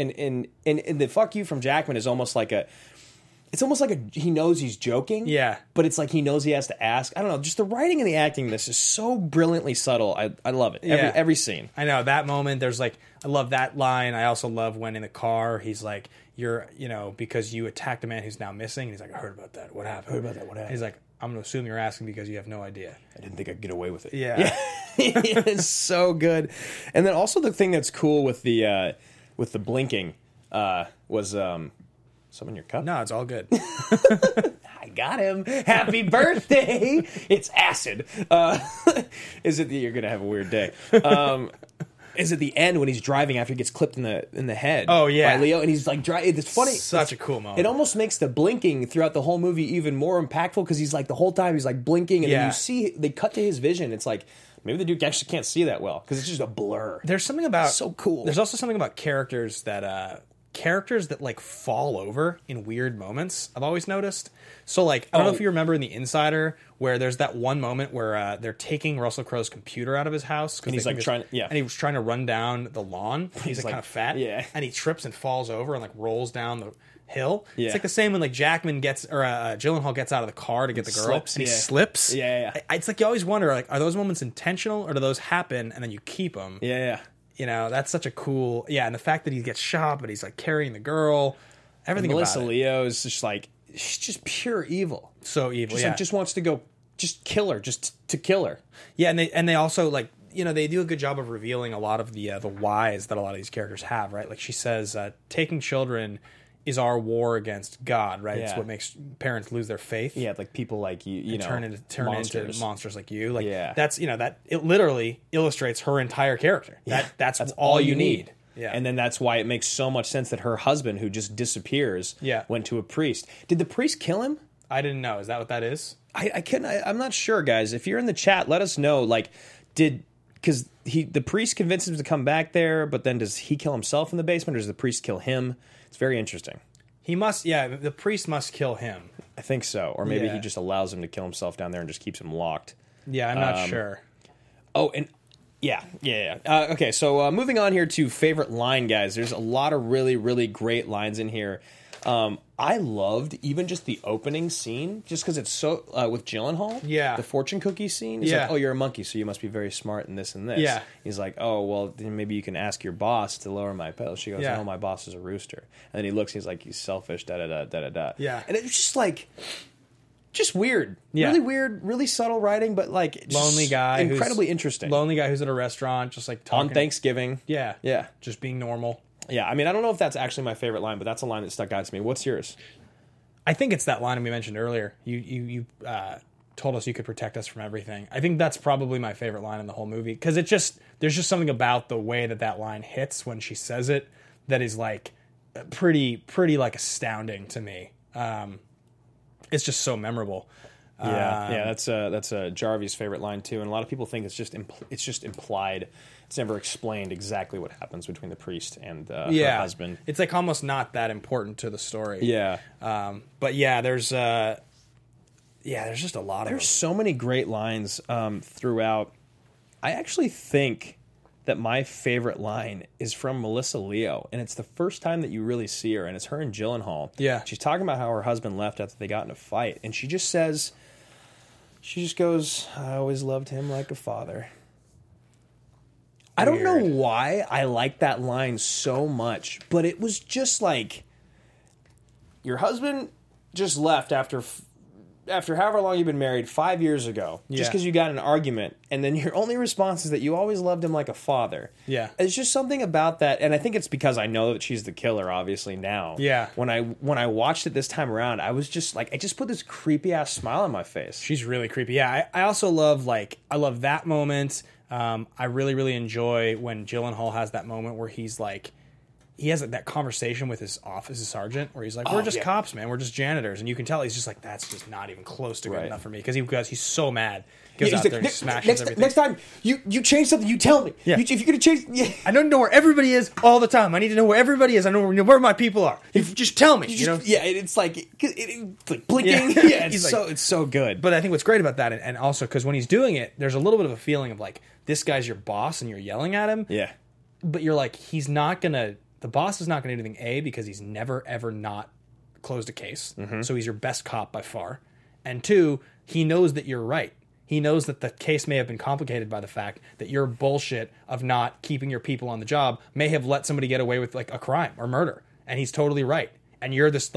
and the fuck you from Jackman is almost like he knows he's joking. Yeah. But it's like he knows he has to ask. I don't know. Just the writing and the acting in this is so brilliantly subtle. I love it. Every scene. I know that moment. There's like, I love that line. I also love when in the car he's like, because you attacked a man who's now missing. And he's like, I heard about that. What happened? He's like, I'm going to assume you're asking because you have no idea. I didn't think I'd get away with it. Yeah. It's so good. And then also the thing that's cool with the blinking was some in your cup. No, it's all good. I got him. Happy birthday. It's acid. Is it you're gonna have a weird day? Is it the end when he's driving after he gets clipped in the head? Oh yeah, by Leo, and he's like driving. It's funny. Such a cool moment. It almost makes the blinking throughout the whole movie even more impactful, because he's like the whole time he's like blinking, and then you see they cut to his vision. It's like, maybe the dude actually can't see that well because it's just a blur. There's something about so cool. There's also something about characters that like fall over in weird moments. I've always noticed. So like, I don't know if you remember in The Insider where there's that one moment where they're taking Russell Crowe's computer out of his house, and he's like and he was trying to run down the lawn. He's like kind of fat, and he trips and falls over and like rolls down the hill. Yeah. It's like the same when like Jackman gets or Gyllenhaal gets out of the car to get the girl, and he slips. Yeah. It's like you always wonder, like, are those moments intentional or do those happen and then you keep them? Yeah. You know, that's such a cool... Yeah, and the fact that he gets shot, but he's, like, carrying the girl. Everything about Melissa it. Leo is just, like... She's just pure evil. So evil, Like, just wants to go... Just kill her. Just to kill her. Yeah, and they also, like... they do a good job of revealing a lot of the whys that a lot of these characters have, right? Like, she says, taking children is our war against God, right? Yeah. It's what makes parents lose their faith. Yeah, like people like you know, turn into monsters like you. Like, yeah. That's, that it literally illustrates her entire character. That's all you need. Yeah. And then that's why it makes so much sense that her husband, who just disappears, went to a priest. Did the priest kill him? I didn't know. Is that what that is? I'm not sure, guys. If you're in the chat, let us know. Like, because the priest convinces him to come back there, but then does he kill himself in the basement, or does the priest kill him? It's very interesting. He must, the priest must kill him. I think so. Or maybe he just allows him to kill himself down there and just keeps him locked. Yeah, I'm not sure. Oh, and yeah. Okay, so moving on here to favorite line, guys. There's a lot of really, really great lines in here. I loved even just the opening scene, just because it's so with Gyllenhaal. Yeah. The fortune cookie scene. He's like, oh, you're a monkey, so you must be very smart in this and this. Yeah. He's like, oh, well, then maybe you can ask your boss to lower my pay. She goes, no, my boss is a rooster. And then he looks, he's like, he's selfish, da-da-da. Yeah. And it was just like, just weird. Yeah. Really weird, really subtle writing, but like lonely guy, incredibly interesting. Lonely guy who's at a restaurant, just like talking on Thanksgiving. Yeah. Yeah. Just being normal. Yeah. I mean, I don't know if that's actually my favorite line, but that's a line that stuck out to me. What's yours? I think it's that line we mentioned earlier. You told us you could protect us from everything. I think that's probably my favorite line in the whole movie because there's just something about the way that line hits when she says it that is like pretty like astounding to me. It's just so memorable. Yeah, that's Jarvie's favorite line too, and a lot of people think it's just implied. It's never explained exactly what happens between the priest and her husband. It's like almost not that important to the story. Yeah, but yeah, there's just a lot of. There's so many great lines throughout. I actually think that my favorite line is from Melissa Leo, and it's the first time that you really see her, and it's her and Gyllenhaal. Yeah, she's talking about how her husband left after they got in a fight, and she just goes, "I always loved him like a father." I don't know why I like that line so much, but it was just like your husband just left after however long you've been married, 5 years ago, just because you got in an argument, and then your only response is that you always loved him like a father. Yeah. It's just something about that, and I think it's because I know that she's the killer, obviously, now. Yeah. When I watched it this time around, I was just like, I just put this creepy-ass smile on my face. She's really creepy. Yeah, I also love, I love that moment. I really, really enjoy when Gyllenhaal has that moment where he's like, he has that conversation with his sergeant where he's like, we're just cops, man. We're just janitors. And you can tell he's just like, that's just not even close to good enough for me. Because he's so mad. He goes out there and smashes everything. Next time you change something, you tell me. Yeah. If you're going to change... I don't know where everybody is all the time. I need to know where everybody is. I know where my people are. Just tell me. Yeah, it's like blinking. Yeah, it's so good. But I think what's great about that, and also because when he's doing it, there's a little bit of a feeling of like, this guy's your boss and you're yelling at him. Yeah. But you're like, the boss is not going to do anything, A, because he's never, ever not closed a case. Mm-hmm. So he's your best cop by far. And 2, he knows that you're right. He knows that the case may have been complicated by the fact that your bullshit of not keeping your people on the job may have let somebody get away with like a crime or murder. And he's totally right. And you're this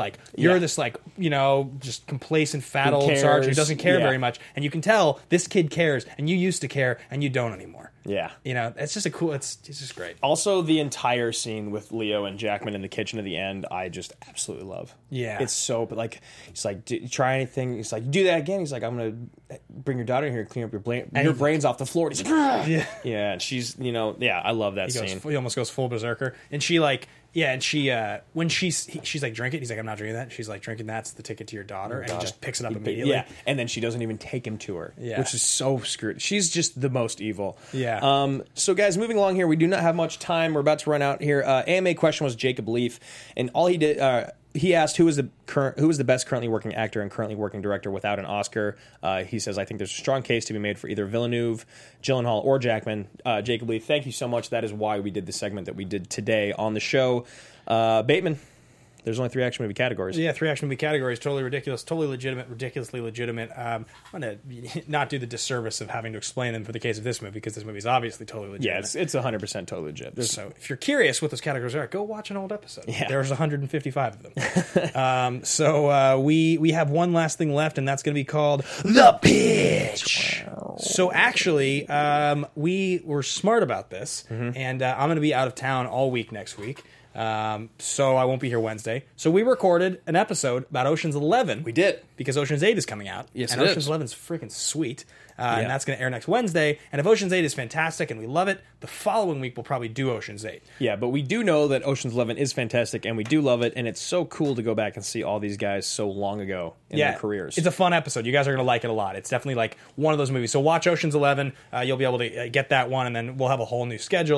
just complacent fat old sergeant who doesn't care very much. And you can tell this kid cares, and you used to care, and you don't anymore. Yeah. It's just it's just great. Also, the entire scene with Leo and Jackman in the kitchen at the end, I just absolutely love. Yeah. It's so, but like, he's like, try anything. He's like, do that again. He's like, I'm going to bring your daughter in here and clean up your brains off the floor. And he's like, yeah. And she's, I love that scene. He almost goes full berserker. And she when she's like, drink it. He's like, I'm not drinking that. She's like, drinking that's the ticket to your daughter. And he just picks it up immediately. Yeah. And then she doesn't even take him to her, which is so screwed. She's just the most evil. Yeah. So guys, moving along here, we do not have much time. We're about to run out here. AMA question was Jacob Leaf, and all he did, he asked who is the best currently working actor and currently working director without an Oscar. He says, I think there's a strong case to be made for either Villeneuve, Gyllenhaal, or Jackman. Jacob Leaf, thank you so much. That is why we did the segment that we did today on the show. Bateman, there's only 3 action movie categories. Yeah, 3 action movie categories. Totally ridiculous, totally legitimate, ridiculously legitimate. I'm going to not do the disservice of having to explain them for the case of this movie, because this movie is obviously totally legitimate. Yeah, it's 100% totally legit. So if you're curious what those categories are, go watch an old episode. Yeah. There's 155 of them. So we have one last thing left, and that's going to be called The Pitch. So actually, we were smart about this, and I'm going to be out of town all week next week. So I won't be here Wednesday. So we recorded an episode about Ocean's 11. We did. Because Ocean's 8 is coming out. Yes, and it Ocean's is. 11 is freaking sweet. And that's going to air next Wednesday. And if Ocean's 8 is fantastic and we love it, the following week we'll probably do Ocean's 8. Yeah, but we do know that Ocean's 11 is fantastic, and we do love it, and it's so cool to go back and see all these guys so long ago in their careers. It's a fun episode. You guys are going to like it a lot. It's definitely like one of those movies. So watch Ocean's 11. You'll be able to get that one, and then we'll have a whole new schedule of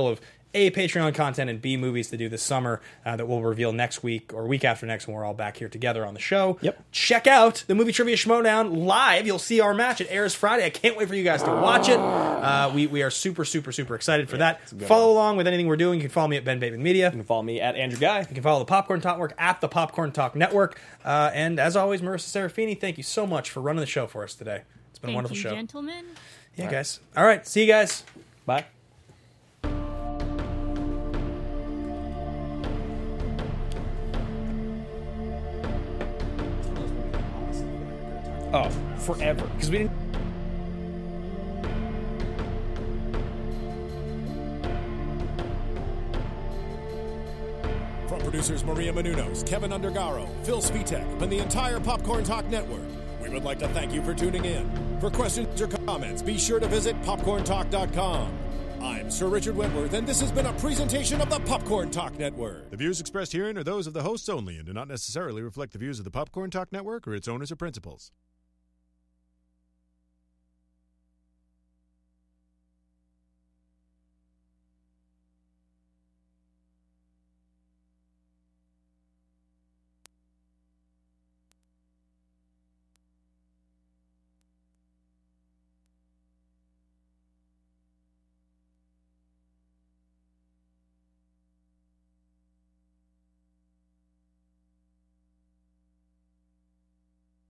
A, Patreon content, and B, movies to do this summer that we'll reveal next week or week after next when we're all back here together on the show. Yep. Check out the Movie Trivia Schmodown live. You'll see our match. It airs Friday. I can't wait for you guys to watch it. We are super, super, super excited for that. Follow along with anything we're doing. You can follow me at Ben Bateman Media. You can follow me at Andrew Guy. You can follow the Popcorn Talk Network at the Popcorn Talk Network. And as always, Marissa Serafini, thank you so much for running the show for us today. It's been a wonderful show. Gentlemen. Yeah, guys. All right. See you guys. Bye. Oh, forever. Because we didn't. From producers Maria Menounos, Kevin Undergaro, Phil Svitek, and the entire Popcorn Talk Network, we would like to thank you for tuning in. For questions or comments, be sure to visit popcorntalk.com. I'm Sir Richard Wentworth, and this has been a presentation of the Popcorn Talk Network. The views expressed herein are those of the hosts only and do not necessarily reflect the views of the Popcorn Talk Network or its owners or principals.